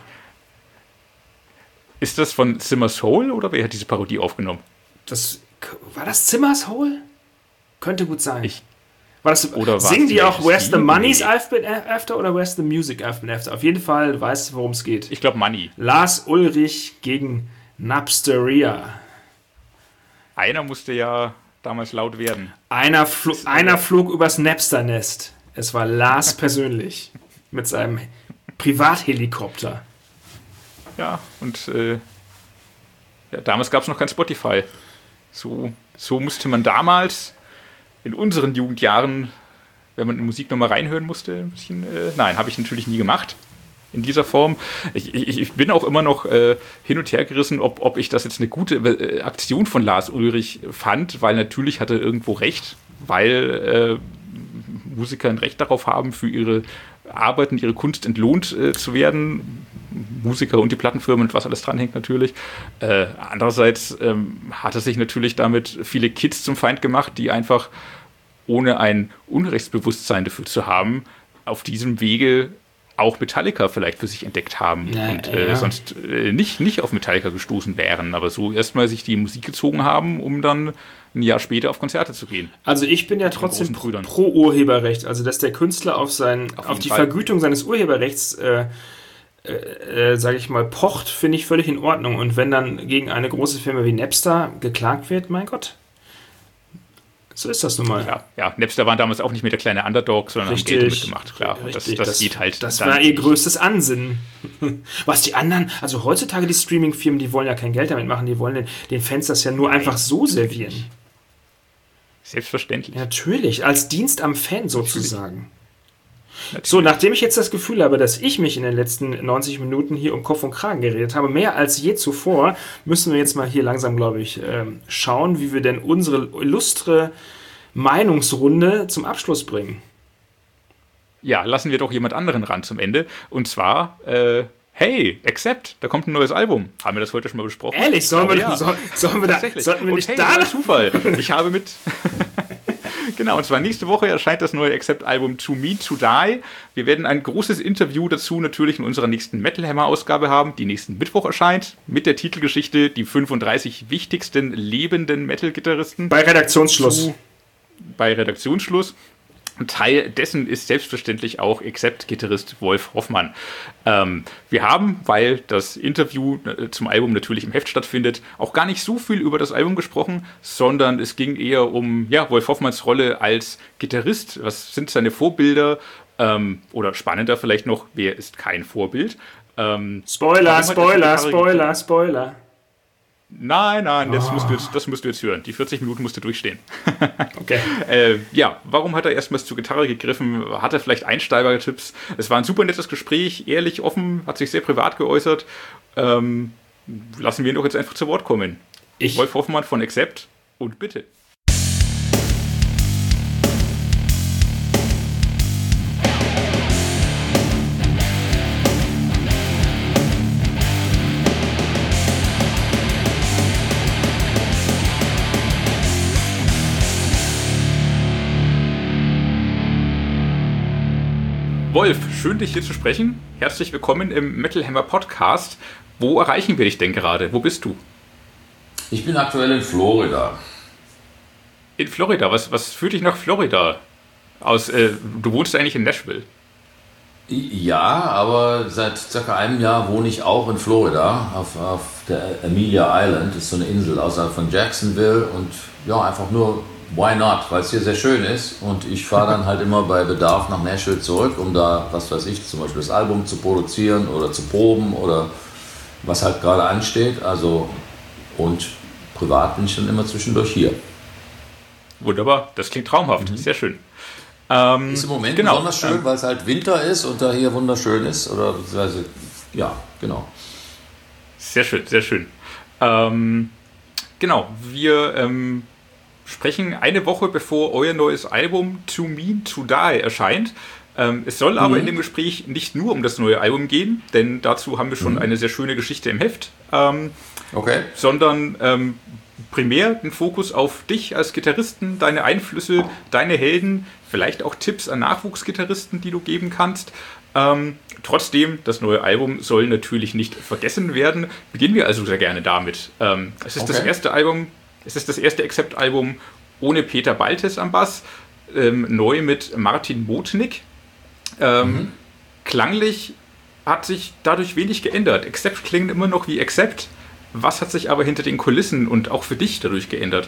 Ist das von Zimmer's Hole oder wer hat diese Parodie aufgenommen? Das, war das Zimmer's Hole? Könnte gut sein. Ich, war das, oder singen die auch Where's the Money's I've been after oder Where's the Music I've been after? Auf jeden Fall weißt du, worum es geht. Ich glaube Money. Lars Ulrich gegen Napsteria. Einer musste ja damals laut werden. Einer, fl- einer flog übers Napster-Nest. Es war Lars persönlich. Mit seinem Privathelikopter. Ja, und äh, ja, damals gab es noch kein Spotify. So, so musste man damals in unseren Jugendjahren, wenn man in Musik nochmal reinhören musste, ein bisschen, äh, nein, habe ich natürlich nie gemacht. In dieser Form. Ich, ich, ich bin auch immer noch äh, hin und her gerissen, ob, ob ich das jetzt eine gute äh, Aktion von Lars Ulrich fand, weil natürlich hat er irgendwo recht, weil äh, Musiker ein Recht darauf haben, für ihre Arbeiten, ihre Kunst entlohnt äh, zu werden. Musiker und die Plattenfirmen und was alles dranhängt natürlich. Äh, andererseits ähm, hat er sich natürlich damit viele Kids zum Feind gemacht, die einfach ohne ein Unrechtsbewusstsein dafür zu haben, auf diesem Wege auch Metallica vielleicht für sich entdeckt haben ja, und äh, ja. sonst äh, nicht, nicht auf Metallica gestoßen wären, aber so erstmal sich die Musik gezogen haben, um dann ein Jahr später auf Konzerte zu gehen. Also ich bin ja trotzdem pro Urheberrecht, also dass der Künstler auf, sein, auf, auf die Fall. Vergütung seines Urheberrechts äh, äh, äh, sage ich mal, pocht, finde ich völlig in Ordnung. Und wenn dann gegen eine große Firma wie Napster geklagt wird, mein Gott, so ist das nun mal. Ja, ja, Napster waren damals auch nicht mehr der kleine Underdog, sondern richtig, haben Geld mitgemacht. Klar, richtig, das, das, das geht halt. Das war ihr größtes Ansinnen. Was die anderen, also heutzutage die Streaming-Firmen, die wollen ja kein Geld damit machen, die wollen den, den Fans das ja nur Nein. einfach so servieren. Selbstverständlich. Natürlich, als Dienst am Fan sozusagen. Natürlich. So, nachdem ich jetzt das Gefühl habe, dass ich mich in den letzten neunzig Minuten hier um Kopf und Kragen geredet habe, mehr als je zuvor, müssen wir jetzt mal hier langsam, glaube ich, ähm, schauen, wie wir denn unsere illustre Meinungsrunde zum Abschluss bringen. Ja, lassen wir doch jemand anderen ran zum Ende. Und zwar, äh, hey, Accept, da kommt ein neues Album. Haben wir das heute schon mal besprochen? Ehrlich, sollen wir, ja. so, sollen wir da, sollten wir nicht hey, da... Zufall, ich habe mit... Genau, und zwar nächste Woche erscheint das neue Accept-Album To Me, To Die. Wir werden ein großes Interview dazu natürlich in unserer nächsten Metal Hammer-Ausgabe haben, die nächsten Mittwoch erscheint, mit der Titelgeschichte Die fünfunddreißig wichtigsten lebenden Metal-Gitarristen. Bei Redaktionsschluss. Zu, bei Redaktionsschluss. Teil dessen ist selbstverständlich auch Accept-Gitarrist Wolf Hoffmann. Ähm, wir haben, weil das Interview zum Album natürlich im Heft stattfindet, auch gar nicht so viel über das Album gesprochen, sondern es ging eher um ja, Wolf Hoffmanns Rolle als Gitarrist. Was sind seine Vorbilder? Ähm, oder spannender vielleicht noch, wer ist kein Vorbild? Ähm, Spoiler, Spoiler, Spoiler, Spoiler. Nein, nein, das, oh. musst du jetzt, das musst du jetzt hören. Die vierzig Minuten musst du durchstehen. Okay. äh, ja, warum hat er erstmals zur Gitarre gegriffen? Hat er vielleicht Einsteigertipps? Es war ein super nettes Gespräch, ehrlich, offen, hat sich sehr privat geäußert. Ähm, lassen wir ihn doch jetzt einfach zu Wort kommen. Ich. Wolf Hoffmann von Accept und bitte. Wolf, schön dich hier zu sprechen. Herzlich willkommen im Metal Hammer Podcast. Wo erreichen wir dich denn gerade? Wo bist du? Ich bin aktuell in Florida. In Florida? Was, was führt dich nach Florida? Aus, äh, du wohnst eigentlich in Nashville. Ja, aber seit circa einem Jahr wohne ich auch in Florida, auf, auf der Amelia Island. Das ist so eine Insel außerhalb von Jacksonville. Und ja, einfach nur, why not? Weil es hier sehr schön ist. Und ich fahre dann halt immer bei Bedarf nach Nashville zurück, um da, was weiß ich, zum Beispiel das Album zu produzieren oder zu proben oder was halt gerade ansteht. Also, und privat bin ich dann immer zwischendurch hier. Wunderbar, das klingt traumhaft, mhm. Sehr schön. Ähm, ist im Moment genau. besonders schön, ähm, weil es halt Winter ist und da hier wunderschön ist. Oder beziehungsweise, ja, genau. Sehr schön, sehr schön. Ähm, genau, wir ähm, sprechen eine Woche bevor euer neues Album Too Mean to Die erscheint. Ähm, es soll aber mhm. in dem Gespräch nicht nur um das neue Album gehen, denn dazu haben wir schon mhm. eine sehr schöne Geschichte im Heft. Ähm, okay. Sondern ähm, primär den Fokus auf dich als Gitarristen, deine Einflüsse, deine Helden, vielleicht auch Tipps an Nachwuchsgitarristen, die du geben kannst. Ähm, trotzdem, das neue Album soll natürlich nicht vergessen werden. Beginnen wir also sehr gerne damit. Ähm, es ist okay. das erste Album, es ist das erste Accept-Album ohne Peter Baltes am Bass, ähm, neu mit Martin Modnick. Ähm, mhm. Klanglich hat sich dadurch wenig geändert. Accept klingt immer noch wie Accept. Was hat sich aber hinter den Kulissen und auch für dich dadurch geändert?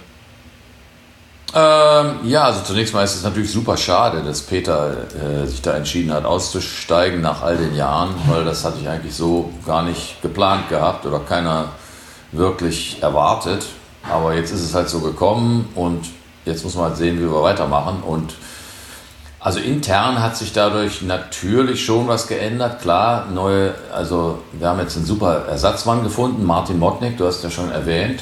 Ähm, ja, also zunächst mal ist es natürlich super schade, dass Peter äh, sich da entschieden hat, auszusteigen nach all den Jahren, weil das hatte ich eigentlich so gar nicht geplant gehabt oder keiner wirklich erwartet. Aber jetzt ist es halt so gekommen und jetzt muss man halt sehen, wie wir weitermachen. Und also intern hat sich dadurch natürlich schon was geändert. Klar, neue, also wir haben jetzt einen super Ersatzmann gefunden, Martin Modnick, du hast ja schon erwähnt.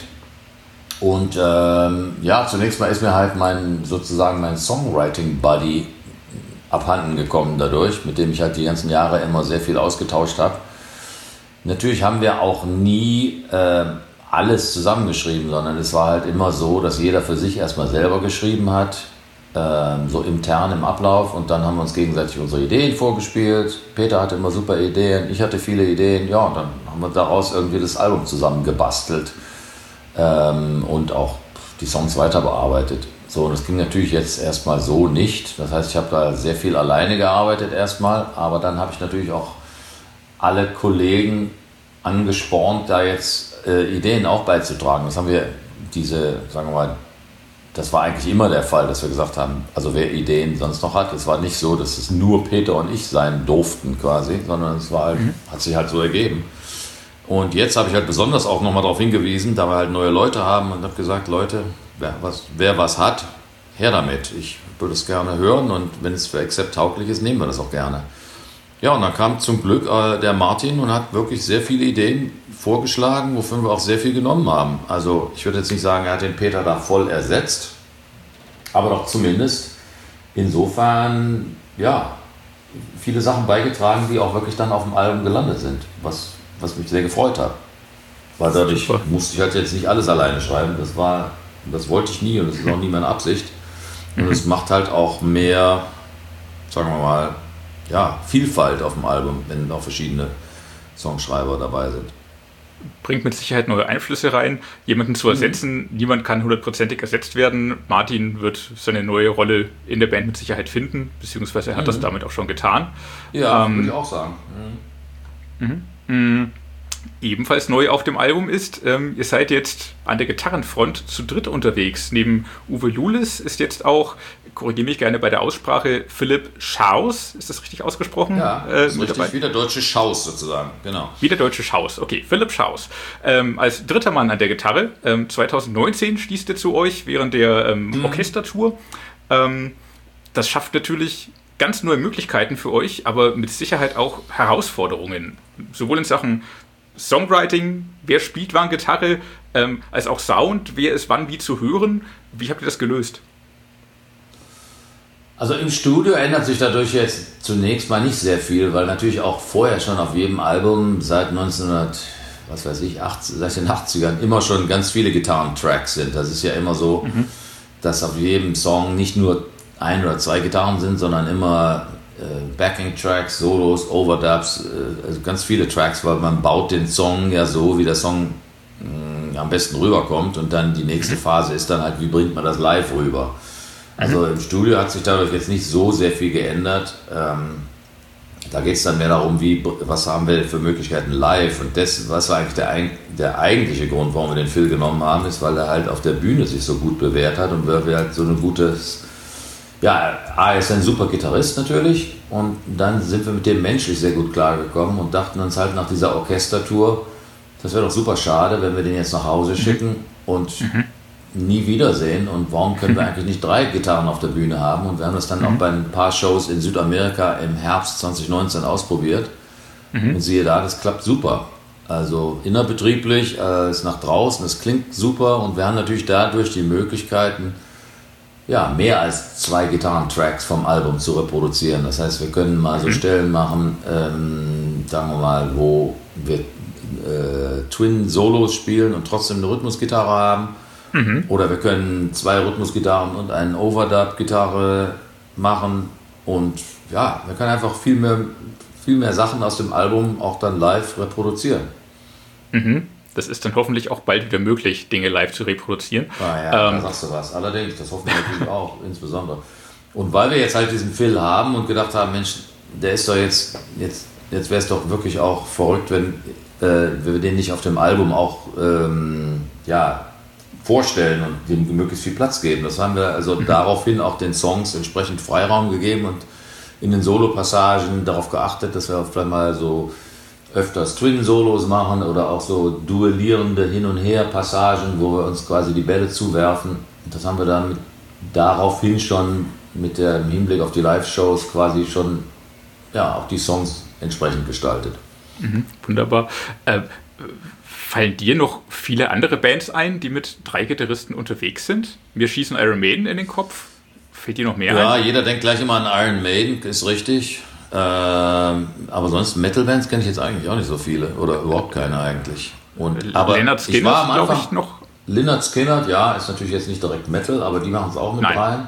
Und ähm, ja, zunächst mal ist mir halt mein sozusagen mein Songwriting-Buddy abhanden gekommen dadurch, mit dem ich halt die ganzen Jahre immer sehr viel ausgetauscht habe. Natürlich haben wir auch nie äh, alles zusammengeschrieben, sondern es war halt immer so, dass jeder für sich erstmal selber geschrieben hat, äh, so intern im Ablauf, und dann haben wir uns gegenseitig unsere Ideen vorgespielt. Peter hatte immer super Ideen, ich hatte viele Ideen, ja, und dann haben wir daraus irgendwie das Album zusammen gebastelt. Ähm, und auch die Songs weiter bearbeitet. So, und das ging natürlich jetzt erstmal so nicht. Das heißt, ich habe da sehr viel alleine gearbeitet erstmal, aber dann habe ich natürlich auch alle Kollegen angespornt, da jetzt äh, Ideen auch beizutragen. Das haben wir, diese, sagen wir mal, das war eigentlich immer der Fall, dass wir gesagt haben, also wer Ideen sonst noch hat, es war nicht so, dass es nur Peter und ich sein durften quasi, sondern es war halt, mhm. hat sich halt so ergeben. Und jetzt habe ich halt besonders auch nochmal darauf hingewiesen, da wir halt neue Leute haben, und habe gesagt, Leute, wer was, wer was hat, her damit. Ich würde es gerne hören, und wenn es für Accept tauglich ist, nehmen wir das auch gerne. Ja, und dann kam zum Glück äh, der Martin und hat wirklich sehr viele Ideen vorgeschlagen, wofür wir auch sehr viel genommen haben. Also ich würde jetzt nicht sagen, er hat den Peter da voll ersetzt, aber doch zumindest insofern, ja, viele Sachen beigetragen, die auch wirklich dann auf dem Album gelandet sind, was was mich sehr gefreut hat. Weil dadurch Super. musste ich halt jetzt nicht alles alleine schreiben. Das war, das wollte ich nie, und das ist auch nie meine Absicht. Und es macht halt auch mehr, sagen wir mal, ja, Vielfalt auf dem Album, wenn auch verschiedene Songschreiber dabei sind. Bringt mit Sicherheit neue Einflüsse rein, jemanden zu ersetzen. Mhm. Niemand kann hundertprozentig ersetzt werden. Martin wird seine neue Rolle in der Band mit Sicherheit finden, beziehungsweise er hat mhm. das damit auch schon getan. Ja, ähm, würde ich auch sagen. Mhm. Mhm. Mhm. Ebenfalls neu auf dem Album ist, ähm, ihr seid jetzt an der Gitarrenfront zu dritt unterwegs. Neben Uwe Lulis ist jetzt auch, korrigiere mich gerne bei der Aussprache, Philipp Schaus, ist das richtig ausgesprochen? Ja, äh, ist richtig, wie der deutsche Schaus sozusagen, genau. Wie der deutsche Schaus, okay, Philipp Schaus. Ähm, als dritter Mann an der Gitarre, ähm, zwanzig neunzehn schließt er zu euch während der ähm, mhm. Orchestertour. Ähm, das schafft natürlich ganz neue Möglichkeiten für euch, aber mit Sicherheit auch Herausforderungen. Sowohl in Sachen Songwriting, wer spielt wann Gitarre, ähm, als auch Sound, wer ist wann wie zu hören. Wie habt ihr das gelöst? Also im Studio ändert sich dadurch jetzt zunächst mal nicht sehr viel, weil natürlich auch vorher schon auf jedem Album seit neunzehnhundert, was weiß ich, achtzig, seit den achtzigern immer schon ganz viele Gitarrentracks sind. Das ist ja immer so, mhm. dass auf jedem Song nicht nur ein oder zwei Gitarren sind, sondern immer äh, Backing-Tracks, Solos, Overdubs, äh, also ganz viele Tracks, weil man baut den Song ja so, wie der Song mh, am besten rüberkommt und dann die nächste Phase ist dann halt, wie bringt man das live rüber. Also mhm. im Studio hat sich dadurch jetzt nicht so sehr viel geändert. Ähm, da geht es dann mehr darum, wie, was haben wir für Möglichkeiten live, und das, was war eigentlich der, der eigentliche Grund, warum wir den Phil genommen haben, ist, weil er halt auf der Bühne sich so gut bewährt hat und weil wir halt so eine gute, ja, er ist ein super Gitarrist natürlich, und dann sind wir mit dem menschlich sehr gut klargekommen und dachten uns halt nach dieser Orchestertour, das wäre doch super schade, wenn wir den jetzt nach Hause schicken und mhm. nie wiedersehen, und warum können wir eigentlich nicht drei Gitarren auf der Bühne haben, und wir haben das dann mhm. auch bei ein paar Shows in Südamerika im Herbst zwanzig neunzehn ausprobiert mhm. und siehe da, das klappt super. Also innerbetrieblich, äh, ist nach draußen, es klingt super, und wir haben natürlich dadurch die Möglichkeiten, ja, mehr als zwei Gitarrentracks vom Album zu reproduzieren. Das heißt, wir können mal so Stellen machen, ähm, sagen wir mal, wo wir äh, Twin-Solos spielen und trotzdem eine Rhythmusgitarre haben. Mhm. Oder wir können zwei Rhythmusgitarren und eine Overdub-Gitarre machen, und ja, wir können einfach viel mehr, viel mehr Sachen aus dem Album auch dann live reproduzieren. Mhm. Das ist dann hoffentlich auch bald wieder möglich, Dinge live zu reproduzieren. Ah ja, ähm, da sagst du was. Allerdings, das hoffen wir natürlich auch, insbesondere. Und weil wir jetzt halt diesen Phil haben und gedacht haben, Mensch, der ist doch jetzt, jetzt, jetzt wäre es doch wirklich auch verrückt, wenn äh, wir den nicht auf dem Album auch ähm, ja, vorstellen und dem möglichst viel Platz geben. Das haben wir also mhm. daraufhin auch den Songs entsprechend Freiraum gegeben und in den Solo-Passagen darauf geachtet, dass wir vielleicht mal so öfters Twin-Solos machen oder auch so duellierende Hin- und Her-Passagen, wo wir uns quasi die Bälle zuwerfen. Das haben wir dann mit, daraufhin schon mit dem Hinblick auf die Live-Shows quasi schon, ja, auch die Songs entsprechend gestaltet. Mhm, wunderbar. Äh, fallen dir noch viele andere Bands ein, die mit drei Gitarristen unterwegs sind? Mir schießen Iron Maiden in den Kopf. Fällt dir noch mehr ja, ein? Ja, jeder denkt gleich immer an Iron Maiden, ist richtig. Ähm, aber sonst Metal-Bands kenne ich jetzt eigentlich auch nicht so viele oder überhaupt keine eigentlich. Und, aber Lynyrd Skynyrd, glaube ich, noch. Lynyrd Skynyrd, ja, ist natürlich jetzt nicht direkt Metal, aber die machen es auch mit Nein. rein.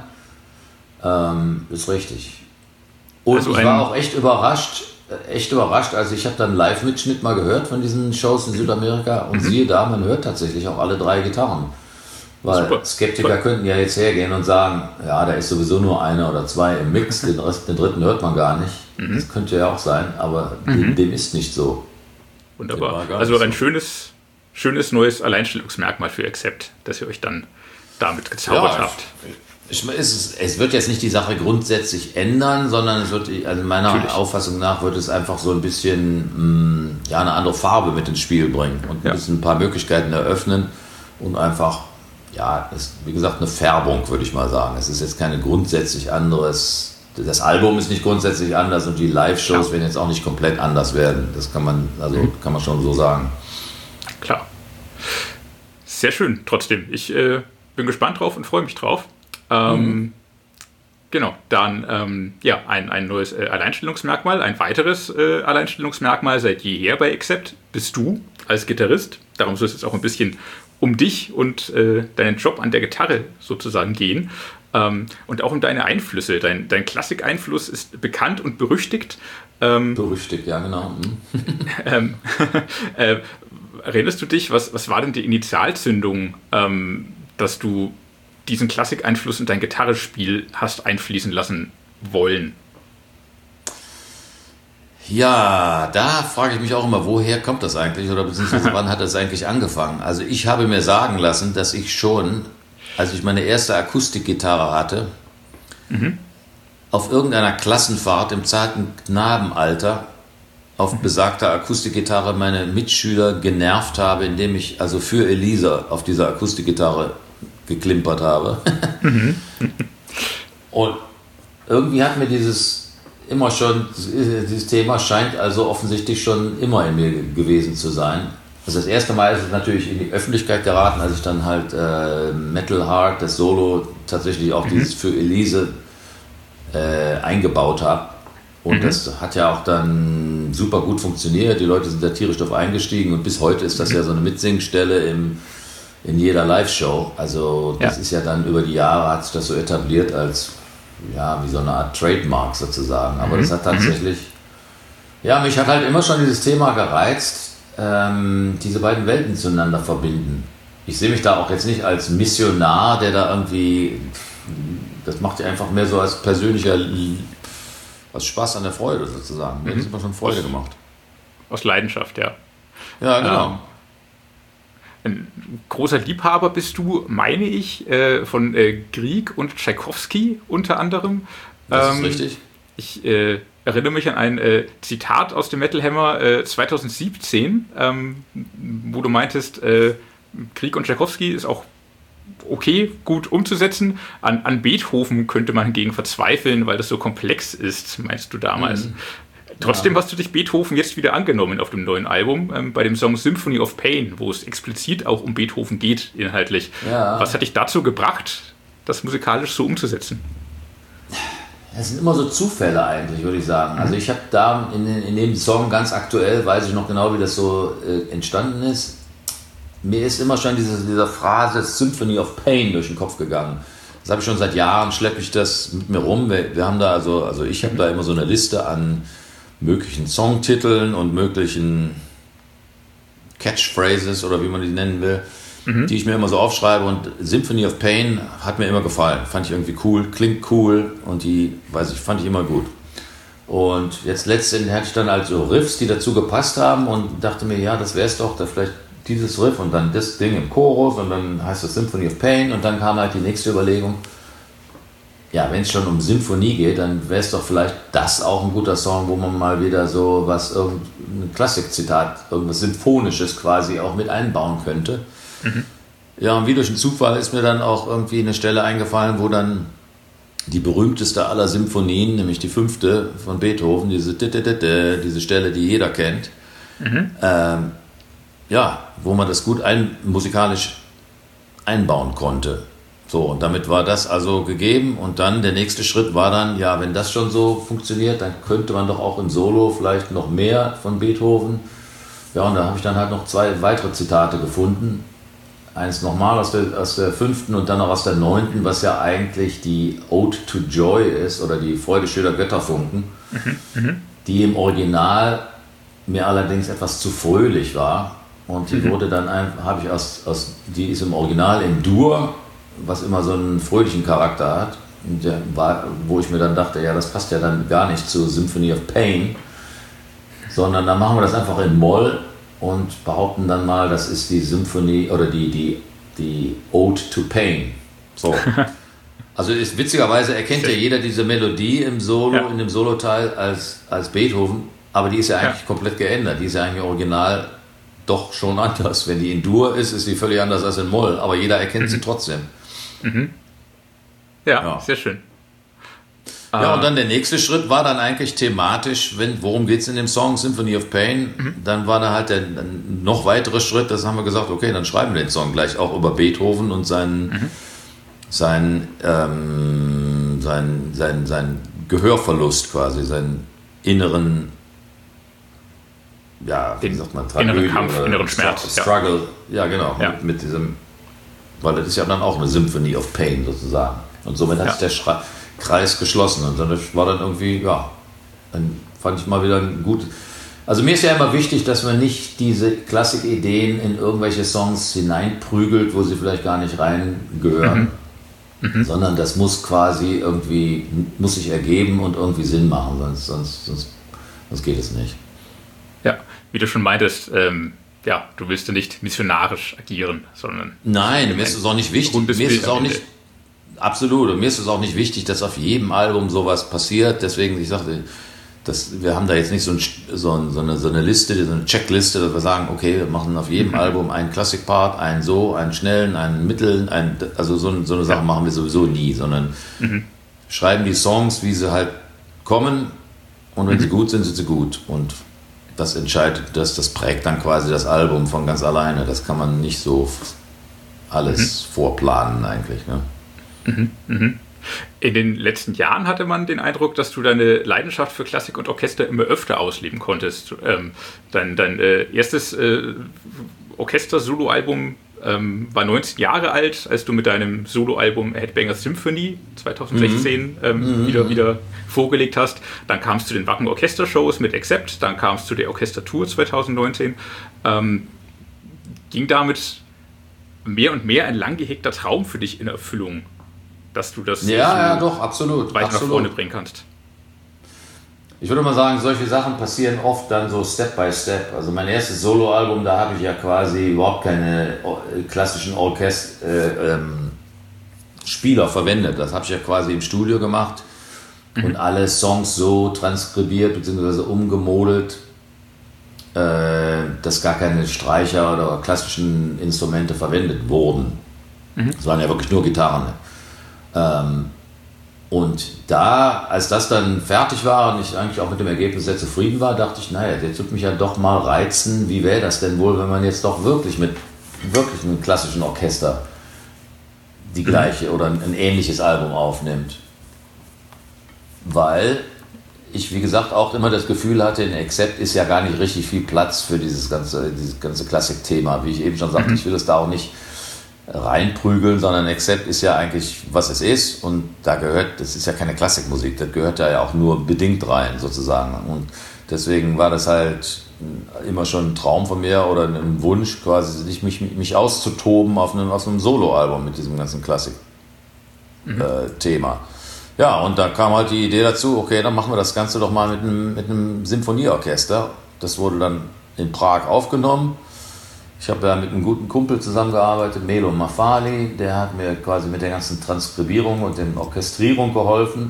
Ähm, ist richtig. Und also ich war auch echt überrascht, echt überrascht, also ich habe dann einen Live-Mitschnitt mal gehört von diesen Shows in Südamerika, und mhm. siehe da, man hört tatsächlich auch alle drei Gitarren. Weil Super. Skeptiker Super. könnten ja jetzt hergehen und sagen, ja, da ist sowieso nur einer oder zwei im Mix, den, Rest, den dritten hört man gar nicht. Mhm. Das könnte ja auch sein, aber mhm. dem, dem ist nicht so. Wunderbar. Also ein so. schönes, schönes neues Alleinstellungsmerkmal für Accept, dass ihr euch dann damit gezaubert ja, habt. Ich, ich, es, es wird jetzt nicht die Sache grundsätzlich ändern, sondern es wird, also meiner Natürlich. Auffassung nach, wird es einfach so ein bisschen mh, ja, eine andere Farbe mit ins Spiel bringen und ein, ja. bisschen ein paar Möglichkeiten eröffnen und einfach, ja, ist, wie gesagt, eine Färbung, würde ich mal sagen. Es ist jetzt keine grundsätzlich anderes, das Album ist nicht grundsätzlich anders und die Live-Shows ja. werden jetzt auch nicht komplett anders werden. Das kann man, also mhm. kann man schon so sagen. Klar. Sehr schön, trotzdem. Ich äh, bin gespannt drauf und freue mich drauf. Ähm, mhm. Genau, dann ähm, ja, ein, ein neues äh, Alleinstellungsmerkmal, ein weiteres äh, Alleinstellungsmerkmal seit jeher bei Accept bist du als Gitarrist. Darum soll es jetzt auch ein bisschen um dich und äh, deinen Job an der Gitarre sozusagen gehen. Ähm, und auch um deine Einflüsse. Dein, dein Klassik-Einfluss ist bekannt und berüchtigt. Ähm, berüchtigt, ja genau. Mhm. ähm, äh, erinnerst du dich, was, was war denn die Initialzündung, ähm, dass du diesen Klassik-Einfluss in dein Gitarrespiel hast einfließen lassen wollen? Ja, da frage ich mich auch immer, woher kommt das eigentlich oder beziehungsweise wann hat das eigentlich angefangen? Also ich habe mir sagen lassen, dass ich schon, als ich meine erste Akustikgitarre hatte, mhm. auf irgendeiner Klassenfahrt im zarten Knabenalter auf mhm. besagter Akustikgitarre meine Mitschüler genervt habe, indem ich also für Elisa auf dieser Akustikgitarre geklimpert habe. Mhm. Und irgendwie hat mir dieses immer schon, dieses Thema scheint also offensichtlich schon immer in mir gewesen zu sein. Also das erste Mal ist es natürlich in die Öffentlichkeit geraten, als ich dann halt äh, Metal Hard, das Solo, tatsächlich auch mhm. dieses für Elise äh, eingebaut habe. Und mhm. das hat ja auch dann super gut funktioniert. Die Leute sind da tierisch drauf eingestiegen und bis heute ist das ja so eine Mitsingstelle im, in jeder Live-Show. Also das ja. ist ja dann über die Jahre hat sich das so etabliert als ja, wie so eine Art Trademark sozusagen. Aber mhm. das hat tatsächlich, ja, mich hat halt immer schon dieses Thema gereizt, ähm, diese beiden Welten zueinander verbinden. Ich sehe mich da auch jetzt nicht als Missionar, der da irgendwie, das macht ja einfach mehr so als persönlicher, als Spaß an der Freude sozusagen. Mir mhm. hat es immer schon Freude gemacht. Aus Leidenschaft, ja. Ja, genau. Ähm, ein großer Liebhaber bist du, meine ich, äh, von äh, Grieg und Tschaikowski unter anderem. Das ähm, ist richtig. Ich äh, erinnere mich an ein äh, Zitat aus dem Metal Hammer äh, zwanzig siebzehn, ähm, wo du meintest, äh, Grieg und Tschaikowski ist auch okay, gut umzusetzen. An, an Beethoven könnte man hingegen verzweifeln, weil das so komplex ist, meinst du damals. Mhm. Trotzdem ja. hast du dich Beethoven jetzt wieder angenommen auf dem neuen Album, ähm, bei dem Song Symphony of Pain, wo es explizit auch um Beethoven geht, inhaltlich. Ja. Was hat dich dazu gebracht, das musikalisch so umzusetzen? Das sind immer so Zufälle eigentlich, würde ich sagen. Also ich habe da in, in dem Song ganz aktuell, weiß ich noch genau, wie das so äh, entstanden ist. Mir ist immer schon diese, diese Phrase Symphony of Pain durch den Kopf gegangen. Das habe ich schon seit Jahren, schleppe ich das mit mir rum. Wir, wir haben da also, also ich habe da immer so eine Liste an möglichen Songtiteln und möglichen Catchphrases oder wie man die nennen will, mhm. die ich mir immer so aufschreibe, und Symphony of Pain hat mir immer gefallen, fand ich irgendwie cool, klingt cool und die, weiß ich, fand ich immer gut. Und jetzt letztendlich hatte ich dann halt so Riffs, die dazu gepasst haben, und dachte mir, ja, das wäre es doch, da vielleicht dieses Riff und dann das Ding im Chorus und dann heißt das Symphony of Pain, und dann kam halt die nächste Überlegung, ja, wenn es schon um Symphonie geht, dann wäre es doch vielleicht das auch ein guter Song, wo man mal wieder so was, irgendein Klassikzitat, irgendwas Symphonisches quasi auch mit einbauen könnte. Mhm. Ja, und wie durch einen Zufall ist mir dann auch irgendwie eine Stelle eingefallen, wo dann die berühmteste aller Symphonien, nämlich die fünfte von Beethoven, diese, diese Stelle, die jeder kennt, mhm. ähm, ja, wo man das gut ein, musikalisch einbauen konnte. So, und damit war das also gegeben, und dann der nächste Schritt war dann, ja, wenn das schon so funktioniert, dann könnte man doch auch im Solo vielleicht noch mehr von Beethoven. Ja, und da habe ich dann halt noch zwei weitere Zitate gefunden. Eins nochmal aus der, aus der fünften und dann noch aus der neunten, was ja eigentlich die Ode to Joy ist, oder die Freude schöner Götterfunken, mhm, mh. die im Original mir allerdings etwas zu fröhlich war. Und die mhm. wurde dann einfach, habe ich aus, aus, die ist im Original in Dur, was immer so einen fröhlichen Charakter hat, der war, wo ich mir dann dachte, ja, das passt ja dann gar nicht zu Symphony of Pain, sondern dann machen wir das einfach in Moll und behaupten dann mal, das ist die Symphonie oder die, die, die Ode to Pain. So. Also ist, witzigerweise erkennt ja jeder diese Melodie im Solo, ja. in dem Soloteil als, als Beethoven, aber die ist ja eigentlich ja. komplett geändert. Die ist ja eigentlich original doch schon anders. Wenn die in Dur ist, ist sie völlig anders als in Moll, aber jeder erkennt mhm. sie trotzdem. Mhm. Ja, ja, sehr schön. Ja, und dann der nächste Schritt war dann eigentlich thematisch, wenn, worum geht es in dem Song Symphony of Pain? Mhm. Dann war da halt der noch weitere Schritt, das haben wir gesagt, okay, dann schreiben wir den Song gleich auch über Beethoven und seinen, mhm. seinen, ähm, seinen, seinen, seinen Gehörverlust quasi, seinen inneren, ja, wie sagt man, Tragödie, inneren Kampf, inneren Schmerz. Struggle, ja, ja genau, ja. Mit, mit diesem, weil das ist ja dann auch eine Symphony of Pain sozusagen. Und somit hat ja. sich der Schra- Kreis geschlossen. Und dann war dann irgendwie, ja, dann fand ich mal wieder ein gut. Also mir ist ja immer wichtig, dass man nicht diese Klassikideen in irgendwelche Songs hineinprügelt, wo sie vielleicht gar nicht reingehören, mhm. Mhm. sondern das muss quasi irgendwie, muss sich ergeben und irgendwie Sinn machen, sonst, sonst, sonst, sonst geht es nicht. Ja, wie du schon meintest, ähm ja, du willst ja nicht missionarisch agieren, sondern... Nein, mir ist es auch nicht wichtig. Mir ist es auch nicht... Absolut. Und mir ist es auch nicht wichtig, dass auf jedem Album sowas passiert. Deswegen, ich sagte, das, wir haben da jetzt nicht so, ein, so, ein, so, eine, so eine Liste, so eine Checkliste, dass wir sagen, okay, wir machen auf jedem mhm. Album einen Classic-Part, einen so, einen schnellen, einen mitteln, einen, also so, so eine Sache ja. machen wir sowieso nie, sondern mhm. schreiben die Songs, wie sie halt kommen, und wenn mhm. sie gut sind, sind sie gut. Und das entscheidet, das, das prägt dann quasi das Album von ganz alleine. Das kann man nicht so alles mhm. vorplanen eigentlich. Ne? Mhm. Mhm. In den letzten Jahren hatte man den Eindruck, dass du deine Leidenschaft für Klassik und Orchester immer öfter ausleben konntest. Ähm, dein dein äh, erstes äh, Orchester-Solo-Album ähm, war neunzehn Jahre alt, als du mit deinem Soloalbum Headbanger Symphony zwanzig sechzehn mhm. Ähm, mhm. Wieder, wieder vorgelegt hast. Dann kam es zu den Wacken Orchester-Shows mit Accept, dann kam es zu der Orchester-Tour zwanzig neunzehn. Ähm, ging damit mehr und mehr ein lang gehegter Traum für dich in Erfüllung, dass du das ja, so ja, doch, absolut, weiter absolut. nach vorne bringen kannst? Ich würde mal sagen, solche Sachen passieren oft dann so Step by Step. Also mein erstes Soloalbum, da habe ich ja quasi überhaupt keine klassischen Orchester, äh, ähm, Spieler verwendet. Das habe ich ja quasi im Studio gemacht mhm. und alle Songs so transkribiert bzw. umgemodelt, äh, dass gar keine Streicher oder klassischen Instrumente verwendet wurden. Mhm. Es waren ja wirklich nur Gitarren. Ähm, Und da, als das dann fertig war und ich eigentlich auch mit dem Ergebnis sehr zufrieden war, dachte ich, naja, jetzt wird mich ja doch mal reizen, wie wäre das denn wohl, wenn man jetzt doch wirklich mit wirklich einem klassischen Orchester die gleiche oder ein ähnliches Album aufnimmt. Weil ich, wie gesagt, auch immer das Gefühl hatte, in Accept ist ja gar nicht richtig viel Platz für dieses ganze, dieses ganze Klassikthema. Wie ich eben schon sagte, ich will es da auch nicht reinprügeln, sondern Accept ist ja eigentlich, was es ist, und da gehört, das ist ja keine Klassikmusik, das gehört ja auch nur bedingt rein sozusagen, und deswegen war das halt immer schon ein Traum von mir oder ein Wunsch quasi, mich, mich, mich auszutoben auf einem, auf einem Soloalbum mit diesem ganzen Klassik-Thema. Mhm. Äh, ja, und da kam halt die Idee dazu, okay, dann machen wir das Ganze doch mal mit einem, mit einem Symphonieorchester. Das wurde dann in Prag aufgenommen. Ich habe ja mit einem guten Kumpel zusammengearbeitet, Melo Mafali, der hat mir quasi mit der ganzen Transkribierung und der Orchestrierung geholfen.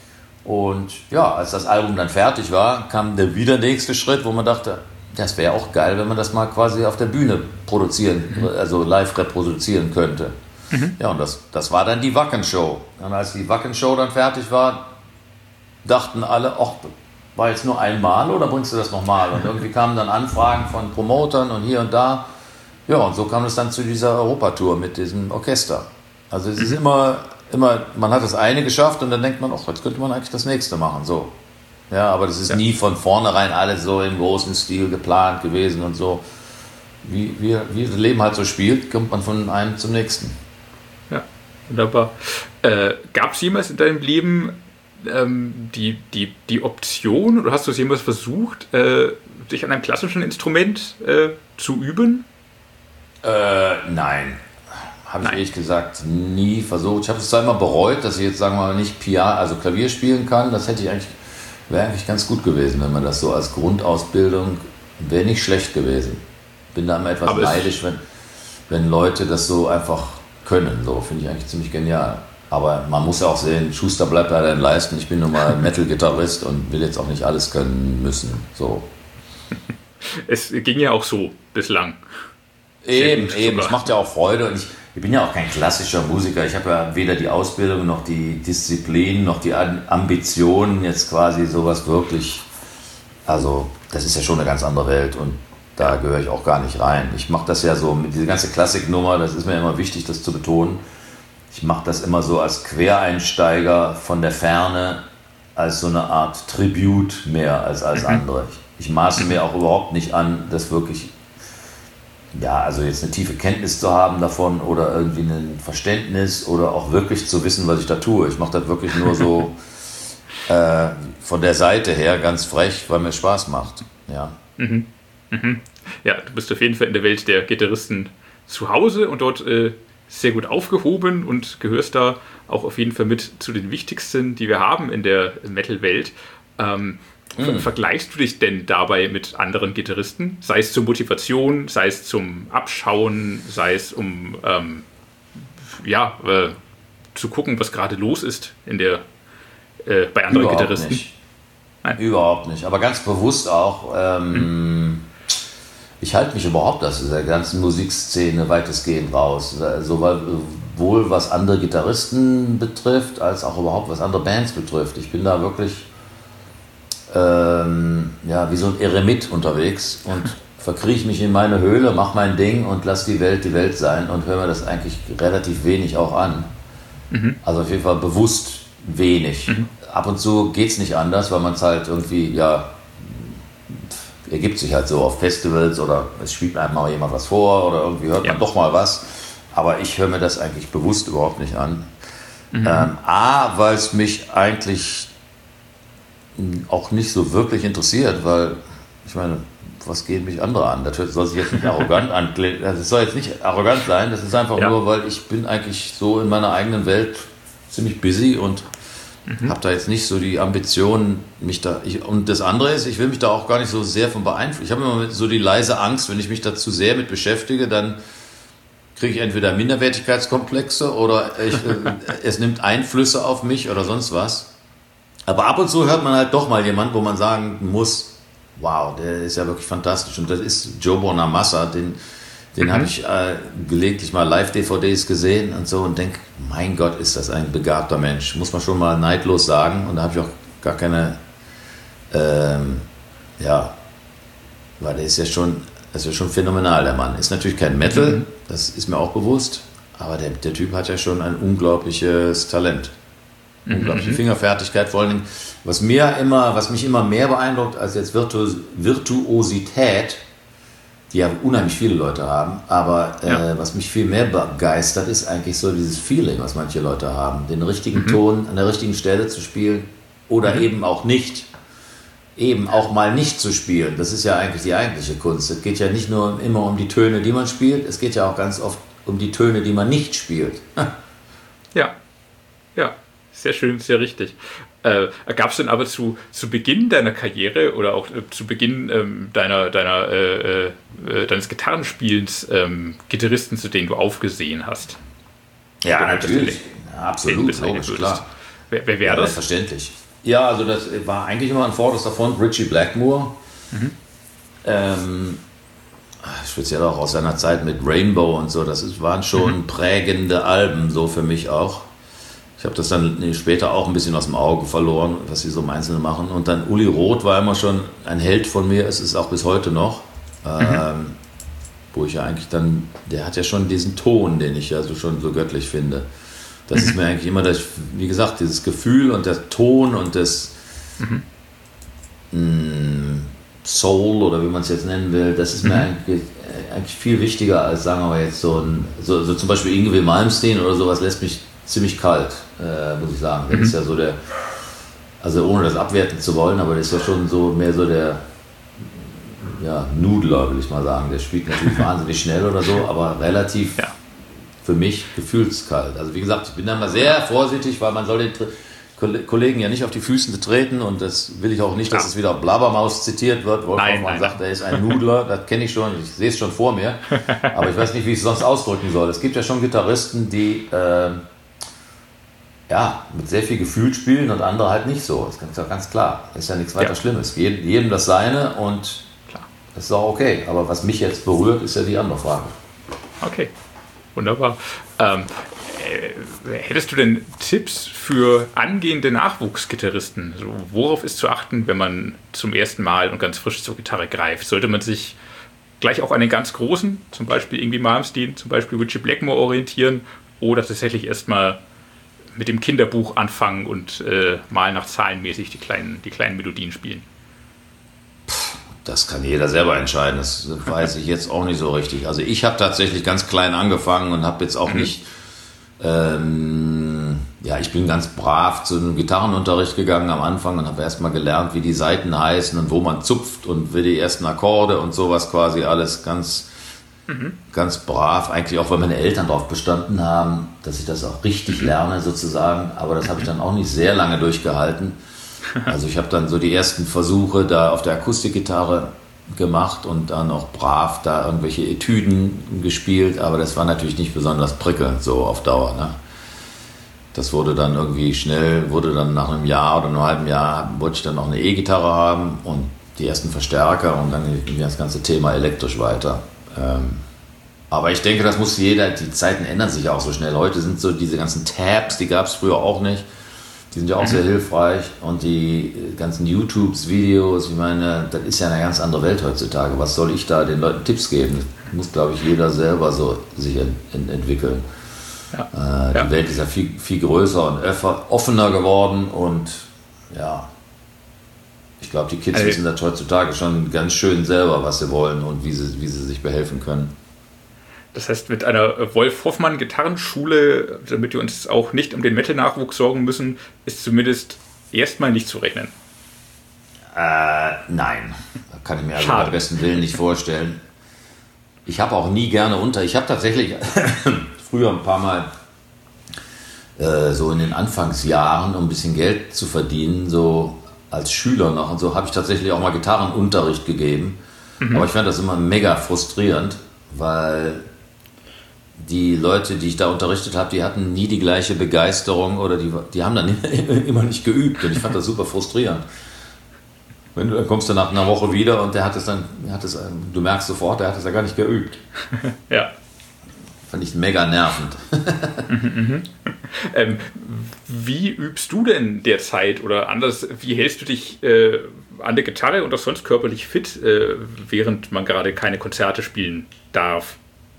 Und ja, als das Album dann fertig war, kam der wieder nächste Schritt, wo man dachte, das wäre auch geil, wenn man das mal quasi auf der Bühne produzieren, mhm. also live reproduzieren könnte. Mhm. Ja, und das, das war dann die Wacken-Show. Und als die Wacken-Show dann fertig war, dachten alle, ach, war jetzt nur einmal oder bringst du das nochmal? Und irgendwie kamen dann Anfragen von Promotern und hier und da. Ja, und so kam es dann zu dieser Europatour mit diesem Orchester. Also es ist immer, immer, man hat das eine geschafft und dann denkt man, ach, jetzt könnte man eigentlich das nächste machen. So. Ja, aber das ist ja nie von vornherein alles so im großen Stil geplant gewesen und so. Wie, wie, wie das Leben halt so spielt, kommt man von einem zum nächsten. Ja, wunderbar. Äh, gab es jemals in deinem Leben ähm, die, die, die Option, oder hast du es jemals versucht, äh, sich an einem klassischen Instrument äh, zu üben? Äh, nein. Habe ich nein. ehrlich gesagt nie versucht. Ich habe es zweimal bereut, dass ich jetzt, sagen wir mal, nicht Piano, also Klavier spielen kann. Das hätte ich eigentlich, wäre eigentlich ganz gut gewesen, wenn man das so als Grundausbildung, wäre nicht schlecht gewesen. Bin da immer etwas Aber neidisch, wenn, wenn Leute das so einfach können. So finde ich eigentlich ziemlich genial. Aber man muss ja auch sehen, Schuster bleibt bei deinen Leisten. Ich bin nun mal Metal-Gitarrist und will jetzt auch nicht alles können müssen. So. Es ging ja auch so bislang. Eben, eben. Es macht ja auch Freude. Und ich, ich bin ja auch kein klassischer Musiker. Ich habe ja weder die Ausbildung noch die Disziplin noch die Ambitionen, jetzt quasi sowas wirklich. Also, das ist ja schon eine ganz andere Welt und da gehöre ich auch gar nicht rein. Ich mache das ja so mit dieser ganzen Klassiknummer, das ist mir immer wichtig, das zu betonen. Ich mache das immer so als Quereinsteiger von der Ferne, als so eine Art Tribut mehr als als andere. Ich, ich maße mir auch überhaupt nicht an, das wirklich, ja, also jetzt eine tiefe Kenntnis zu haben davon oder irgendwie ein Verständnis oder auch wirklich zu wissen, was ich da tue. Ich mache das wirklich nur so äh, von der Seite her ganz frech, weil mir es Spaß macht. Ja. Mhm. Mhm. Ja, du bist auf jeden Fall in der Welt der Gitarristen zu Hause und dort äh, sehr gut aufgehoben und gehörst da auch auf jeden Fall mit zu den wichtigsten, die wir haben in der Metal-Welt. Ähm, mm. Vergleichst du dich denn dabei mit anderen Gitarristen? Sei es zur Motivation, sei es zum Abschauen, sei es um ähm, ja, äh, zu gucken, was gerade los ist in der, äh, bei anderen Überhaupt Gitarristen? Nicht. Nein. Überhaupt nicht, aber ganz bewusst auch. Ähm, mm. Ich halte mich überhaupt aus dieser ganzen Musikszene weitestgehend raus. Sowohl was andere Gitarristen betrifft, als auch überhaupt was andere Bands betrifft. Ich bin da wirklich ähm, ja, wie so ein Eremit unterwegs und verkrieche mich in meine Höhle, mache mein Ding und lasse die Welt die Welt sein und höre mir das eigentlich relativ wenig auch an. Mhm. Also auf jeden Fall bewusst wenig. Mhm. Ab und zu geht es nicht anders, weil man es halt irgendwie, ja, ergibt sich halt so auf Festivals oder es spielt einem mal jemand was vor oder irgendwie hört man ja. doch mal was. Aber ich höre mir das eigentlich bewusst überhaupt nicht an. Mhm. Ähm, A, weil es mich eigentlich auch nicht so wirklich interessiert, weil ich meine, was gehen mich andere an? Das soll sich jetzt nicht arrogant anklingen. Das soll jetzt nicht arrogant sein, das ist einfach ja. nur, weil ich bin eigentlich so in meiner eigenen Welt ziemlich busy und mhm. habe da jetzt nicht so die Ambition, mich da... Ich, und das andere ist, ich will mich da auch gar nicht so sehr von beeinflussen. Ich habe immer so die leise Angst, wenn ich mich da zu sehr mit beschäftige, dann kriege ich entweder Minderwertigkeitskomplexe oder ich, es nimmt Einflüsse auf mich oder sonst was. Aber ab und zu hört man halt doch mal jemanden, wo man sagen muss, wow, der ist ja wirklich fantastisch. Und das ist Joe Bonamassa, den, den mhm. habe ich äh, gelegentlich mal Live-D V Ds gesehen und so und denke, mein Gott, ist das ein begabter Mensch. Muss man schon mal neidlos sagen. Und da habe ich auch gar keine, ähm, ja, weil der ist ja schon, das ist ja schon phänomenal, der Mann. Ist natürlich kein Metal, mhm. das ist mir auch bewusst, aber der, der Typ hat ja schon ein unglaubliches Talent. Unglaubliche mhm. Fingerfertigkeit, vor allen Dingen, was mir immer, was mich immer mehr beeindruckt als jetzt Virtu- Virtuosität, die ja unheimlich viele Leute haben, aber ja. äh, was mich viel mehr begeistert, ist eigentlich so dieses Feeling, was manche Leute haben, den richtigen mhm. Ton an der richtigen Stelle zu spielen oder mhm. eben auch nicht, eben auch mal nicht zu spielen. Das ist ja eigentlich die eigentliche Kunst. Es geht ja nicht nur immer um die Töne, die man spielt, es geht ja auch ganz oft um die Töne, die man nicht spielt. Ja, ja. Sehr schön, sehr richtig. Äh, Gab es denn aber zu, zu Beginn deiner Karriere oder auch äh, zu Beginn ähm, deiner, deiner, äh, äh, deines Gitarrenspielens ähm, Gitarristen, zu denen du aufgesehen hast? Ja, natürlich. Ja, absolut, logisch, klar. Wer, wer wäre ja, das? Verständlich. Ja, also das war eigentlich immer an vorderster Front Ritchie Blackmore. Mhm. Ähm, speziell auch aus seiner Zeit mit Rainbow und so. Das ist, waren schon mhm. prägende Alben so für mich auch. Ich habe das dann später auch ein bisschen aus dem Auge verloren, was sie so im Einzelnen machen. Und dann Uli Roth war immer schon ein Held von mir, es ist auch bis heute noch. Mhm. Ähm, wo ich ja eigentlich dann, der hat ja schon diesen Ton, den ich ja so schon so göttlich finde. Das mhm. ist mir eigentlich immer, das, wie gesagt, dieses Gefühl und der Ton und das mhm. mh, Soul oder wie man es jetzt nennen will, das ist mir mhm. eigentlich, eigentlich viel wichtiger als, sagen wir mal jetzt so ein, so, so zum Beispiel Yngwie Malmsteen oder sowas lässt mich ziemlich kalt, äh, muss ich sagen. Der mhm. ist ja so der, also ohne das abwerten zu wollen, aber der ist ja schon so mehr so der, ja, Nudler, will ich mal sagen. Der spielt natürlich wahnsinnig schnell oder so, aber relativ ja. für mich gefühlskalt. Also wie gesagt, ich bin da mal sehr vorsichtig, weil man soll den Tri- Kollegen ja nicht auf die Füße treten und das will ich auch nicht, dass ja. es wieder Blabbermaus zitiert wird. Wolfgang mal sagt, er ist ein Nudler, das kenne ich schon, ich sehe es schon vor mir, aber ich weiß nicht, wie ich es sonst ausdrücken soll. Es gibt ja schon Gitarristen, die äh, ja, mit sehr viel Gefühl spielen und andere halt nicht so. Das ist ja ganz klar. Das ist ja nichts weiter ja. Schlimmes. Jedem, jedem das Seine und klar. Das ist auch okay. Aber was mich jetzt berührt, ist ja die andere Frage. Okay, wunderbar. Ähm, äh, hättest du denn Tipps für angehende Nachwuchsgitarristen? So, worauf ist zu achten, wenn man zum ersten Mal und ganz frisch zur Gitarre greift? Sollte man sich gleich auch an den ganz Großen, zum Beispiel irgendwie Malmsteen, zum Beispiel Ritchie Blackmore orientieren oder tatsächlich erstmal mit dem Kinderbuch anfangen und äh, mal nach zahlenmäßig die kleinen, die kleinen Melodien spielen? Das kann jeder selber entscheiden. Das weiß ich jetzt auch nicht so richtig. Also ich habe tatsächlich ganz klein angefangen und habe jetzt auch mhm. nicht... Ähm, ja, ich bin ganz brav zu einem Gitarrenunterricht gegangen am Anfang und habe erstmal gelernt, wie die Saiten heißen und wo man zupft und wie die ersten Akkorde und sowas quasi alles ganz... Mhm. ganz brav, eigentlich auch, weil meine Eltern darauf bestanden haben, dass ich das auch richtig lerne sozusagen, aber das habe ich dann auch nicht sehr lange durchgehalten. Also ich habe dann so die ersten Versuche da auf der Akustikgitarre gemacht und dann auch brav da irgendwelche Etüden gespielt, aber das war natürlich nicht besonders prickelnd so auf Dauer. Ne? Das wurde dann irgendwie schnell, wurde dann nach einem Jahr oder einem halben Jahr, wollte ich dann noch eine E-Gitarre haben und die ersten Verstärker und dann ging das ganze Thema elektrisch weiter. Ähm, aber ich denke, das muss jeder, die Zeiten ändern sich ja auch so schnell. Heute sind so diese ganzen Tabs, die gab es früher auch nicht. Die sind ja auch mhm. sehr hilfreich. Und die ganzen YouTubes-Videos, ich meine, das ist ja eine ganz andere Welt heutzutage. Was soll ich da den Leuten Tipps geben? Das muss, glaube ich, jeder selber so sich ent- ent- entwickeln. Ja. Äh, die ja. Welt ist ja viel, viel größer und öfter, offener geworden und ja, Ich glaube, die Kids Also, wissen das heutzutage schon ganz schön selber, was sie wollen und wie sie, wie sie sich behelfen können. Das heißt, mit einer Wolf-Hoffmann-Gitarrenschule, damit wir uns auch nicht um den Metal-Nachwuchs sorgen müssen, ist zumindest erstmal nicht zu rechnen. Äh, nein. Das kann ich mir also Schade. beim besten Willen nicht vorstellen. Ich habe auch nie gerne unter... Ich habe tatsächlich früher ein paar Mal äh, so in den Anfangsjahren, um ein bisschen Geld zu verdienen, so als Schüler noch und so, habe ich tatsächlich auch mal Gitarrenunterricht gegeben. Mhm. Aber ich fand das immer mega frustrierend, weil die Leute, die ich da unterrichtet habe, die hatten nie die gleiche Begeisterung oder die, die haben dann immer nicht geübt und ich fand das super frustrierend. Wenn du, dann kommst du nach einer Woche wieder und der hat es dann, hat es, du merkst sofort, der hat es ja gar nicht geübt. Ja. Fand ich mega nervend. ähm, wie übst du denn derzeit oder anders, wie hältst du dich äh, an der Gitarre und auch sonst körperlich fit, äh, während man gerade keine Konzerte spielen darf?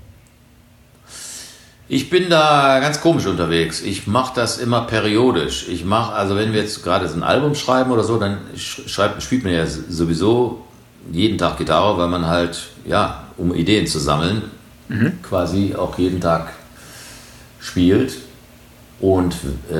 Ich bin da ganz komisch unterwegs. Ich mache das immer periodisch. Ich mache, also wenn wir jetzt gerade so ein Album schreiben oder so, dann schreibt, spielt man ja sowieso jeden Tag Gitarre, weil man halt, ja, um Ideen zu sammeln, mhm. quasi auch jeden Tag spielt. Und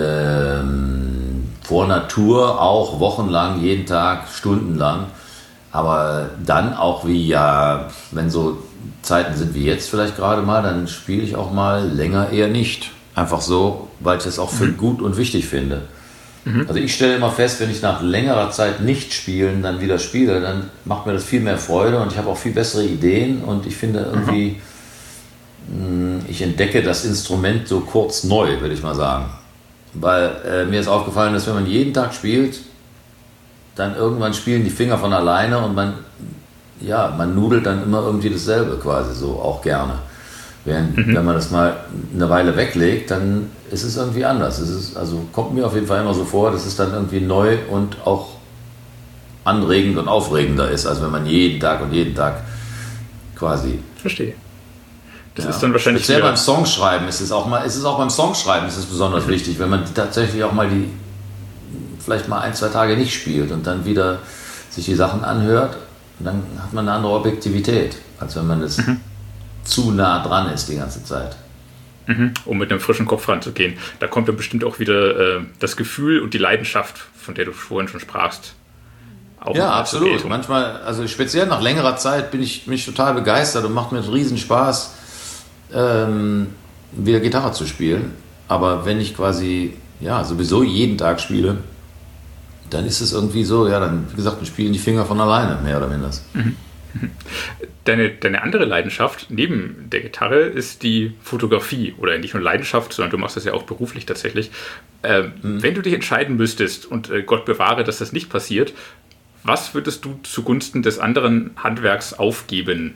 ähm, vor Natur auch wochenlang, jeden Tag, stundenlang. Aber dann auch wie, ja, wenn so Zeiten sind wie jetzt vielleicht gerade mal, dann spiele ich auch mal länger eher nicht. Einfach so, weil ich das auch für mhm. gut und wichtig finde. Mhm. Also ich stelle immer fest, wenn ich nach längerer Zeit nicht spielen dann wieder spiele, dann macht mir das viel mehr Freude und ich habe auch viel bessere Ideen und ich finde irgendwie, mhm. mh, ich entdecke das Instrument so kurz neu, würde ich mal sagen. Weil äh, mir ist aufgefallen, dass wenn man jeden Tag spielt, dann irgendwann spielen die Finger von alleine und man ja, man nudelt dann immer irgendwie dasselbe quasi so, auch gerne. Während, mhm. wenn man das mal eine Weile weglegt, dann ist es irgendwie anders. Es ist, also kommt mir auf jeden Fall immer so vor, dass es dann irgendwie neu und auch anregend und aufregender ist, als wenn man jeden Tag und jeden Tag quasi... Verstehe. Das ja. ist dann wahrscheinlich... Speziell beim Songschreiben ist es auch mal, ist es auch beim Songschreiben ist es besonders mhm. wichtig, wenn man tatsächlich auch mal die, vielleicht mal ein, zwei Tage nicht spielt und dann wieder sich die Sachen anhört. Dann hat man eine andere Objektivität, als wenn man das mhm. zu nah dran ist die ganze Zeit. Mhm. Um mit einem frischen Kopf ranzugehen. Da kommt dann bestimmt auch wieder äh, das Gefühl und die Leidenschaft, von der du vorhin schon sprachst. Auch ja, absolut. Manchmal, also speziell nach längerer Zeit bin ich, bin ich total begeistert und macht mir riesen Spaß, ähm, wieder Gitarre zu spielen. Aber wenn ich quasi ja, sowieso jeden Tag spiele, dann ist es irgendwie so, ja, dann, wie gesagt, dann spielen die Finger von alleine, mehr oder minder. Mhm. Deine, deine andere Leidenschaft neben der Gitarre ist die Fotografie. Oder nicht nur Leidenschaft, sondern du machst das ja auch beruflich tatsächlich. Ähm, mhm. Wenn du dich entscheiden müsstest, und äh, Gott bewahre, dass das nicht passiert, was würdest du zugunsten des anderen Handwerks aufgeben?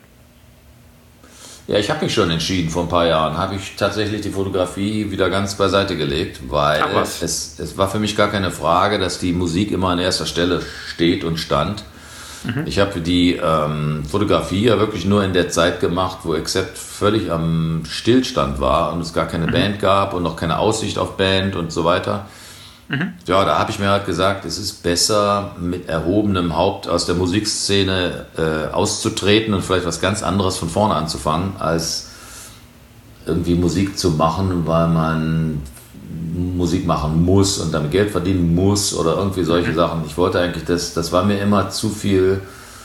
Ja, ich habe mich schon entschieden, vor ein paar Jahren habe ich tatsächlich die Fotografie wieder ganz beiseite gelegt, weil es, es war für mich gar keine Frage, dass die Musik immer an erster Stelle steht und stand. Mhm. Ich habe die ähm, Fotografie ja wirklich nur in der Zeit gemacht, wo Accept völlig am Stillstand war und es gar keine mhm. Band gab und noch keine Aussicht auf Band und so weiter. Mhm. Ja, da habe ich mir halt gesagt, es ist besser, mit erhobenem Haupt aus der Musikszene äh, auszutreten und vielleicht was ganz anderes von vorne anzufangen, als irgendwie Musik zu machen, weil man Musik machen muss und damit Geld verdienen muss oder irgendwie solche mhm. Sachen. Ich wollte eigentlich, das, das war mir immer zu viel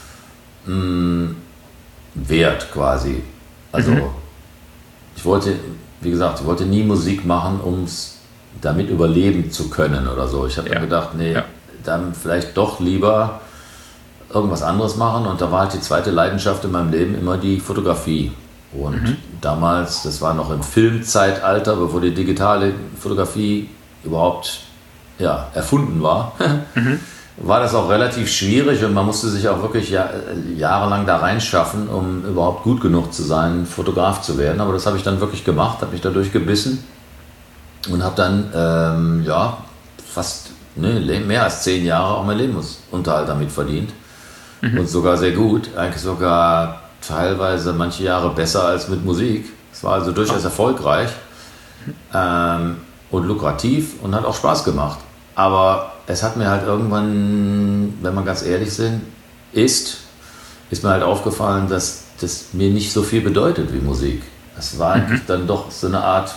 mh, wert quasi. Also mhm. ich wollte, wie gesagt, ich wollte nie Musik machen, um es damit überleben zu können oder so. Ich habe ja. dann gedacht, nee, ja. dann vielleicht doch lieber irgendwas anderes machen und da war halt die zweite Leidenschaft in meinem Leben immer die Fotografie. Und mhm. damals, das war noch im Filmzeitalter, bevor die digitale Fotografie überhaupt ja, erfunden war, mhm. war das auch relativ schwierig und man musste sich auch wirklich ja, jahrelang da reinschaffen, um überhaupt gut genug zu sein, Fotograf zu werden. Aber das habe ich dann wirklich gemacht, habe mich dadurch gebissen. Und habe dann, ähm, ja, fast ne, mehr als zehn Jahre auch mein Lebensunterhalt damit verdient. Mhm. Und sogar sehr gut, eigentlich sogar teilweise manche Jahre besser als mit Musik. Es war also durchaus oh. erfolgreich ähm, und lukrativ und hat auch Spaß gemacht. Aber es hat mir halt irgendwann, wenn man ganz ehrlich sind, ist, ist mir halt aufgefallen, dass das mir nicht so viel bedeutet wie Musik. Es war eigentlich mhm. dann doch so eine Art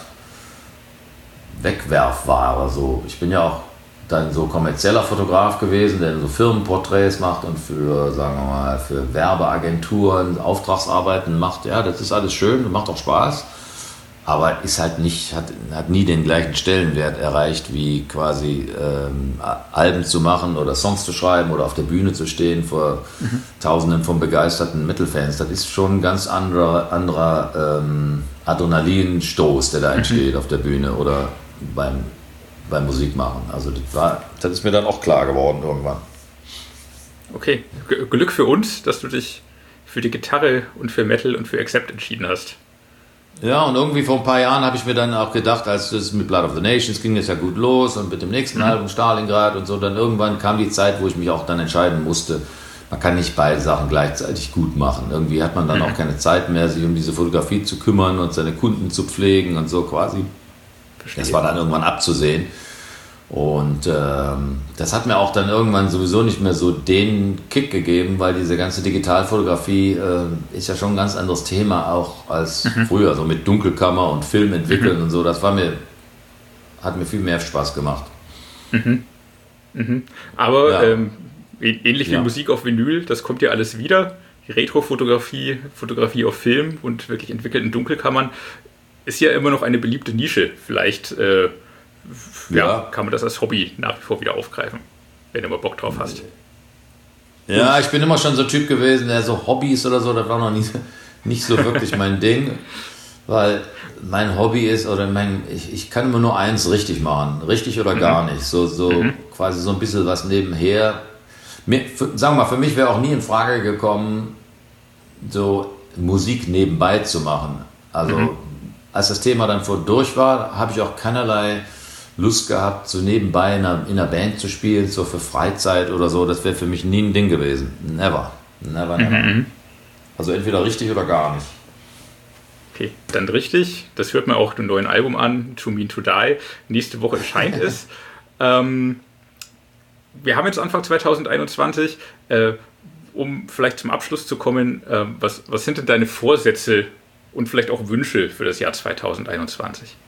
Wegwerfware. So. Ich bin ja auch dann so kommerzieller Fotograf gewesen, der so Firmenporträts macht und für, sagen wir mal, für Werbeagenturen Auftragsarbeiten macht. Ja, das ist alles schön und macht auch Spaß, aber ist halt nicht, hat, hat nie den gleichen Stellenwert erreicht, wie quasi ähm, Alben zu machen oder Songs zu schreiben oder auf der Bühne zu stehen vor mhm. Tausenden von begeisterten Metal-Fans. Das ist schon ein ganz anderer, anderer ähm, Adrenalinstoß, der da entsteht mhm. auf der Bühne oder beim beim Musikmachen. Also das, war, das ist mir dann auch klar geworden irgendwann. Okay, G- Glück für uns, dass du dich für die Gitarre und für Metal und für Accept entschieden hast. Ja, und irgendwie vor ein paar Jahren habe ich mir dann auch gedacht, als das mit Blood of the Nations ging es ja gut los und mit dem nächsten mhm. Album Stalingrad und so, dann irgendwann kam die Zeit, wo ich mich auch dann entscheiden musste, man kann nicht beide Sachen gleichzeitig gut machen. Irgendwie hat man dann mhm. auch keine Zeit mehr, sich um diese Fotografie zu kümmern und seine Kunden zu pflegen und so quasi. Das war dann irgendwann abzusehen. Und ähm, das hat mir auch dann irgendwann sowieso nicht mehr so den Kick gegeben, weil diese ganze Digitalfotografie äh, ist ja schon ein ganz anderes Thema auch als mhm. früher, so mit Dunkelkammer und Film entwickeln mhm. und so. Das war mir, hat mir viel mehr Spaß gemacht. Mhm. Mhm. Aber ja. ähm, ähnlich wie ja. Musik auf Vinyl, das kommt ja alles wieder. Die Retrofotografie, Fotografie auf Film und wirklich entwickelten Dunkelkammern ist ja immer noch eine beliebte Nische. Vielleicht äh, ja, ja. kann man das als Hobby nach wie vor wieder aufgreifen, wenn du mal Bock drauf hast. Ja, ich bin immer schon so ein Typ gewesen, der so Hobbys oder so, das war noch nie, nicht so wirklich mein Ding, weil mein Hobby ist, oder mein, ich, ich kann immer nur eins richtig machen, richtig oder gar mhm. nicht, so, so mhm. quasi so ein bisschen was nebenher. Mir, für, sagen wir mal, für mich wäre auch nie in Frage gekommen, so Musik nebenbei zu machen. Also mhm. als das Thema dann vor durch war, habe ich auch keinerlei Lust gehabt, so nebenbei in einer, in einer Band zu spielen, so für Freizeit oder so. Das wäre für mich nie ein Ding gewesen. Never. Never, never. Mhm. Also entweder richtig oder gar nicht. Okay, dann richtig. Das hört man auch dem neuen Album an, To Mean To Die. Nächste Woche erscheint es. ähm, wir haben jetzt Anfang zwanzig einundzwanzig. Äh, um vielleicht zum Abschluss zu kommen, äh, was, was sind denn deine Vorsätze und vielleicht auch Wünsche für das Jahr zwanzig einundzwanzig?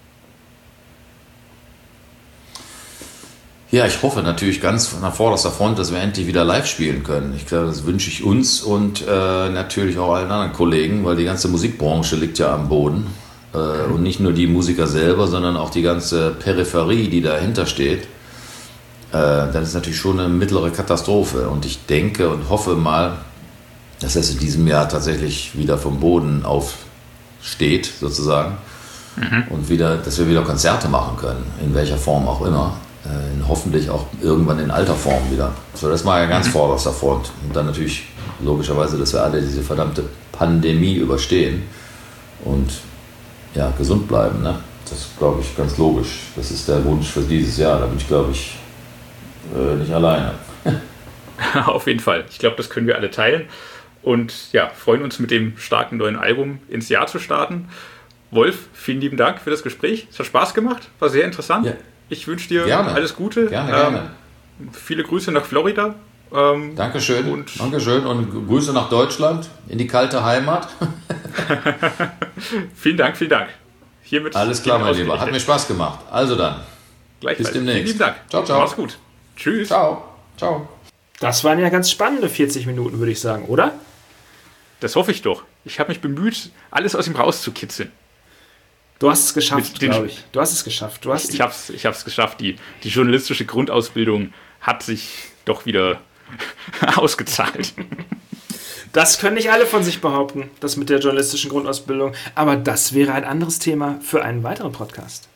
Ja, ich hoffe natürlich ganz nach vorderster Front, dass wir endlich wieder live spielen können. Ich glaube, das wünsche ich uns und äh, natürlich auch allen anderen Kollegen, weil die ganze Musikbranche liegt ja am Boden. Äh, mhm. Und nicht nur die Musiker selber, sondern auch die ganze Peripherie, die dahinter steht. Äh, das ist natürlich schon eine mittlere Katastrophe. Und ich denke und hoffe mal, dass es in diesem Jahr tatsächlich wieder vom Boden aufsteht, sozusagen. Mhm. Und wieder, dass wir wieder Konzerte machen können, in welcher Form auch immer. Äh, hoffentlich auch irgendwann in alter Form wieder. So, das war ja ganz mhm. vorderster Front. Und dann natürlich logischerweise, dass wir alle diese verdammte Pandemie überstehen und ja, gesund bleiben. Ne? Das ist, glaube ich, ganz logisch. Das ist der Wunsch für dieses Jahr. Da bin ich, glaube ich, äh, nicht alleine. Auf jeden Fall. Ich glaube, das können wir alle teilen. Und ja, freuen uns mit dem starken neuen Album ins Jahr zu starten. Wolf, vielen lieben Dank für das Gespräch. Es hat Spaß gemacht, war sehr interessant. Ja. Ich wünsche dir gerne. Alles Gute. Gerne, gerne. Ähm, viele Grüße nach Florida. Ähm, Dankeschön. Und Dankeschön und Grüße nach Deutschland, in die kalte Heimat. Vielen Dank, vielen Dank. Hiermit alles klar, mein Lieber. Hat mir Spaß gemacht. Also dann. Gleichfalls. Bis demnächst. Vielen lieben Dank. Ciao, ciao. Mach's gut. Tschüss. Ciao. Ciao. Das waren ja ganz spannende vierzig Minuten, würde ich sagen, oder? Das hoffe ich doch. Ich habe mich bemüht, alles aus ihm rauszukitzeln. Du hast es geschafft, glaube ich. Du hast es geschafft. Du hast ich habe es ich hab's geschafft. Die, die journalistische Grundausbildung hat sich doch wieder ausgezahlt. Das können nicht alle von sich behaupten, das mit der journalistischen Grundausbildung. Aber das wäre ein anderes Thema für einen weiteren Podcast.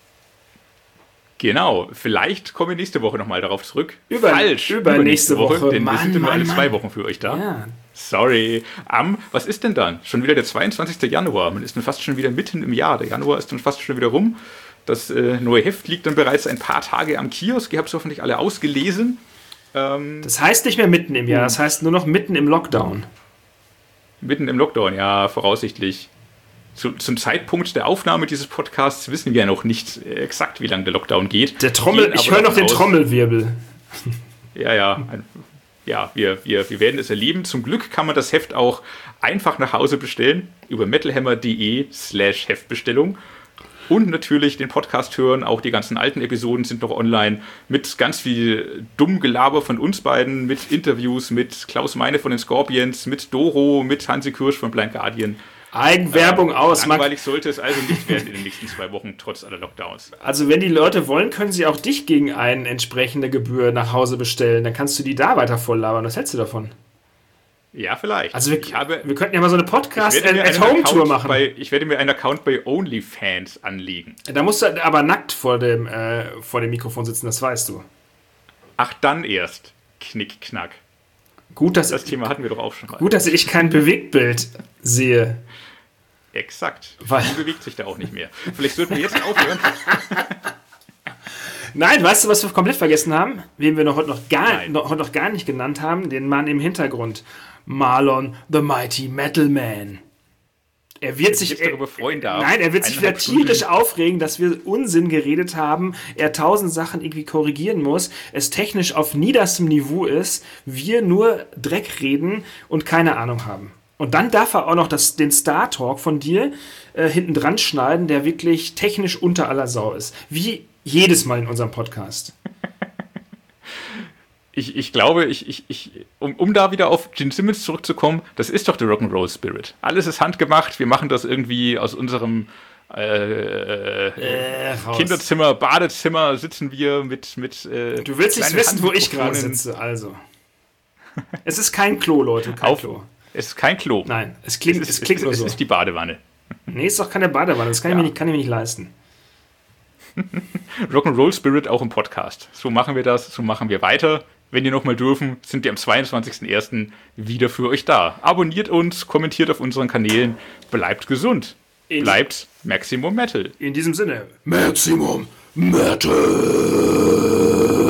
Genau. Vielleicht kommen wir nächste Woche nochmal darauf zurück. Über, Falsch. Über nächste Woche. Woche denn Mann, wir sind nur Mann, alle Mann. zwei Wochen für euch da. Ja. Sorry. Am, was ist denn dann? Schon wieder der zweiundzwanzigster Januar. Man ist dann fast schon wieder mitten im Jahr. Der Januar ist dann fast schon wieder rum. Das äh, neue Heft liegt dann bereits ein paar Tage am Kiosk. Ihr habt es hoffentlich alle ausgelesen. Ähm, das heißt nicht mehr mitten im Jahr, das heißt nur noch mitten im Lockdown. Mitten im Lockdown, ja, voraussichtlich. Zu, zum Zeitpunkt der Aufnahme dieses Podcasts wissen wir ja noch nicht exakt, wie lange der Lockdown geht. Der Trommel, ich höre noch den aus, Trommelwirbel. Ja, ja. Ein, ja, wir, wir, wir werden es erleben. Zum Glück kann man das Heft auch einfach nach Hause bestellen über metalhammer.de slash Heftbestellung. Und natürlich den Podcast hören. Auch die ganzen alten Episoden sind noch online mit ganz viel dumm Gelaber von uns beiden, mit Interviews, mit Klaus Meine von den Scorpions, mit Doro, mit Hansi Kürsch von Blind Guardian. Eigenwerbung ähm, aus. Langweilig sollte es also nicht werden in den nächsten zwei Wochen, trotz aller Lockdowns. Also wenn die Leute wollen, können sie auch dich gegen eine entsprechende Gebühr nach Hause bestellen. Dann kannst du die da weiter volllabern. Was hältst du davon? Ja, vielleicht. Also wir, ich habe, wir könnten ja mal so eine Podcast-at-Home-Tour machen. Bei, ich werde mir einen Account bei OnlyFans anlegen. Da musst du aber nackt vor dem, äh, vor dem Mikrofon sitzen, das weißt du. Ach, dann erst. Knick, knack. Gut, dass, das Thema hatten wir doch auch schon mal. Gut, dass ich kein Bewegtbild sehe. Exakt. Weil die bewegt sich da auch nicht mehr. Vielleicht sollten wir jetzt aufhören. Nein, weißt du, was wir komplett vergessen haben? Wen wir noch heute noch gar, noch, heute noch gar nicht genannt haben? Den Mann im Hintergrund. Marlon, the Mighty Metal Man. Er wird sich jetzt darüber freuen darf. Nein, er wird sich wieder tierisch Stunden. aufregen, dass wir Unsinn geredet haben, er tausend Sachen irgendwie korrigieren muss, es technisch auf niederstem Niveau ist, wir nur Dreck reden und keine Ahnung haben. Und dann darf er auch noch das, den Star Talk von dir äh, hinten dran schneiden, der wirklich technisch unter aller Sau ist. Wie jedes Mal in unserem Podcast. Ich, ich glaube, ich, ich, ich, um, um da wieder auf Gene Simmons zurückzukommen, das ist doch der Rock'n'Roll Spirit. Alles ist handgemacht, wir machen das irgendwie aus unserem äh, äh, Kinderzimmer, Badezimmer, sitzen wir mit... mit äh, du willst nicht wissen, wo ich gerade sitze, also. Es ist kein Klo, Leute, kein auf, Klo. Es ist kein Klo. Nein, es klingt, es, ist, es klingt es, nur es so. Es ist die Badewanne. Nee, es ist doch keine Badewanne, das kann, ja. ich, mir nicht, kann ich mir nicht leisten. Rock'n'Roll Spirit auch im Podcast. So machen wir das, so machen wir weiter. Wenn ihr nochmal dürfen, sind wir am zweiundzwanzigsten ersten wieder für euch da. Abonniert uns, kommentiert auf unseren Kanälen, bleibt gesund. In bleibt Maximum Metal. In diesem Sinne, Maximum Metal.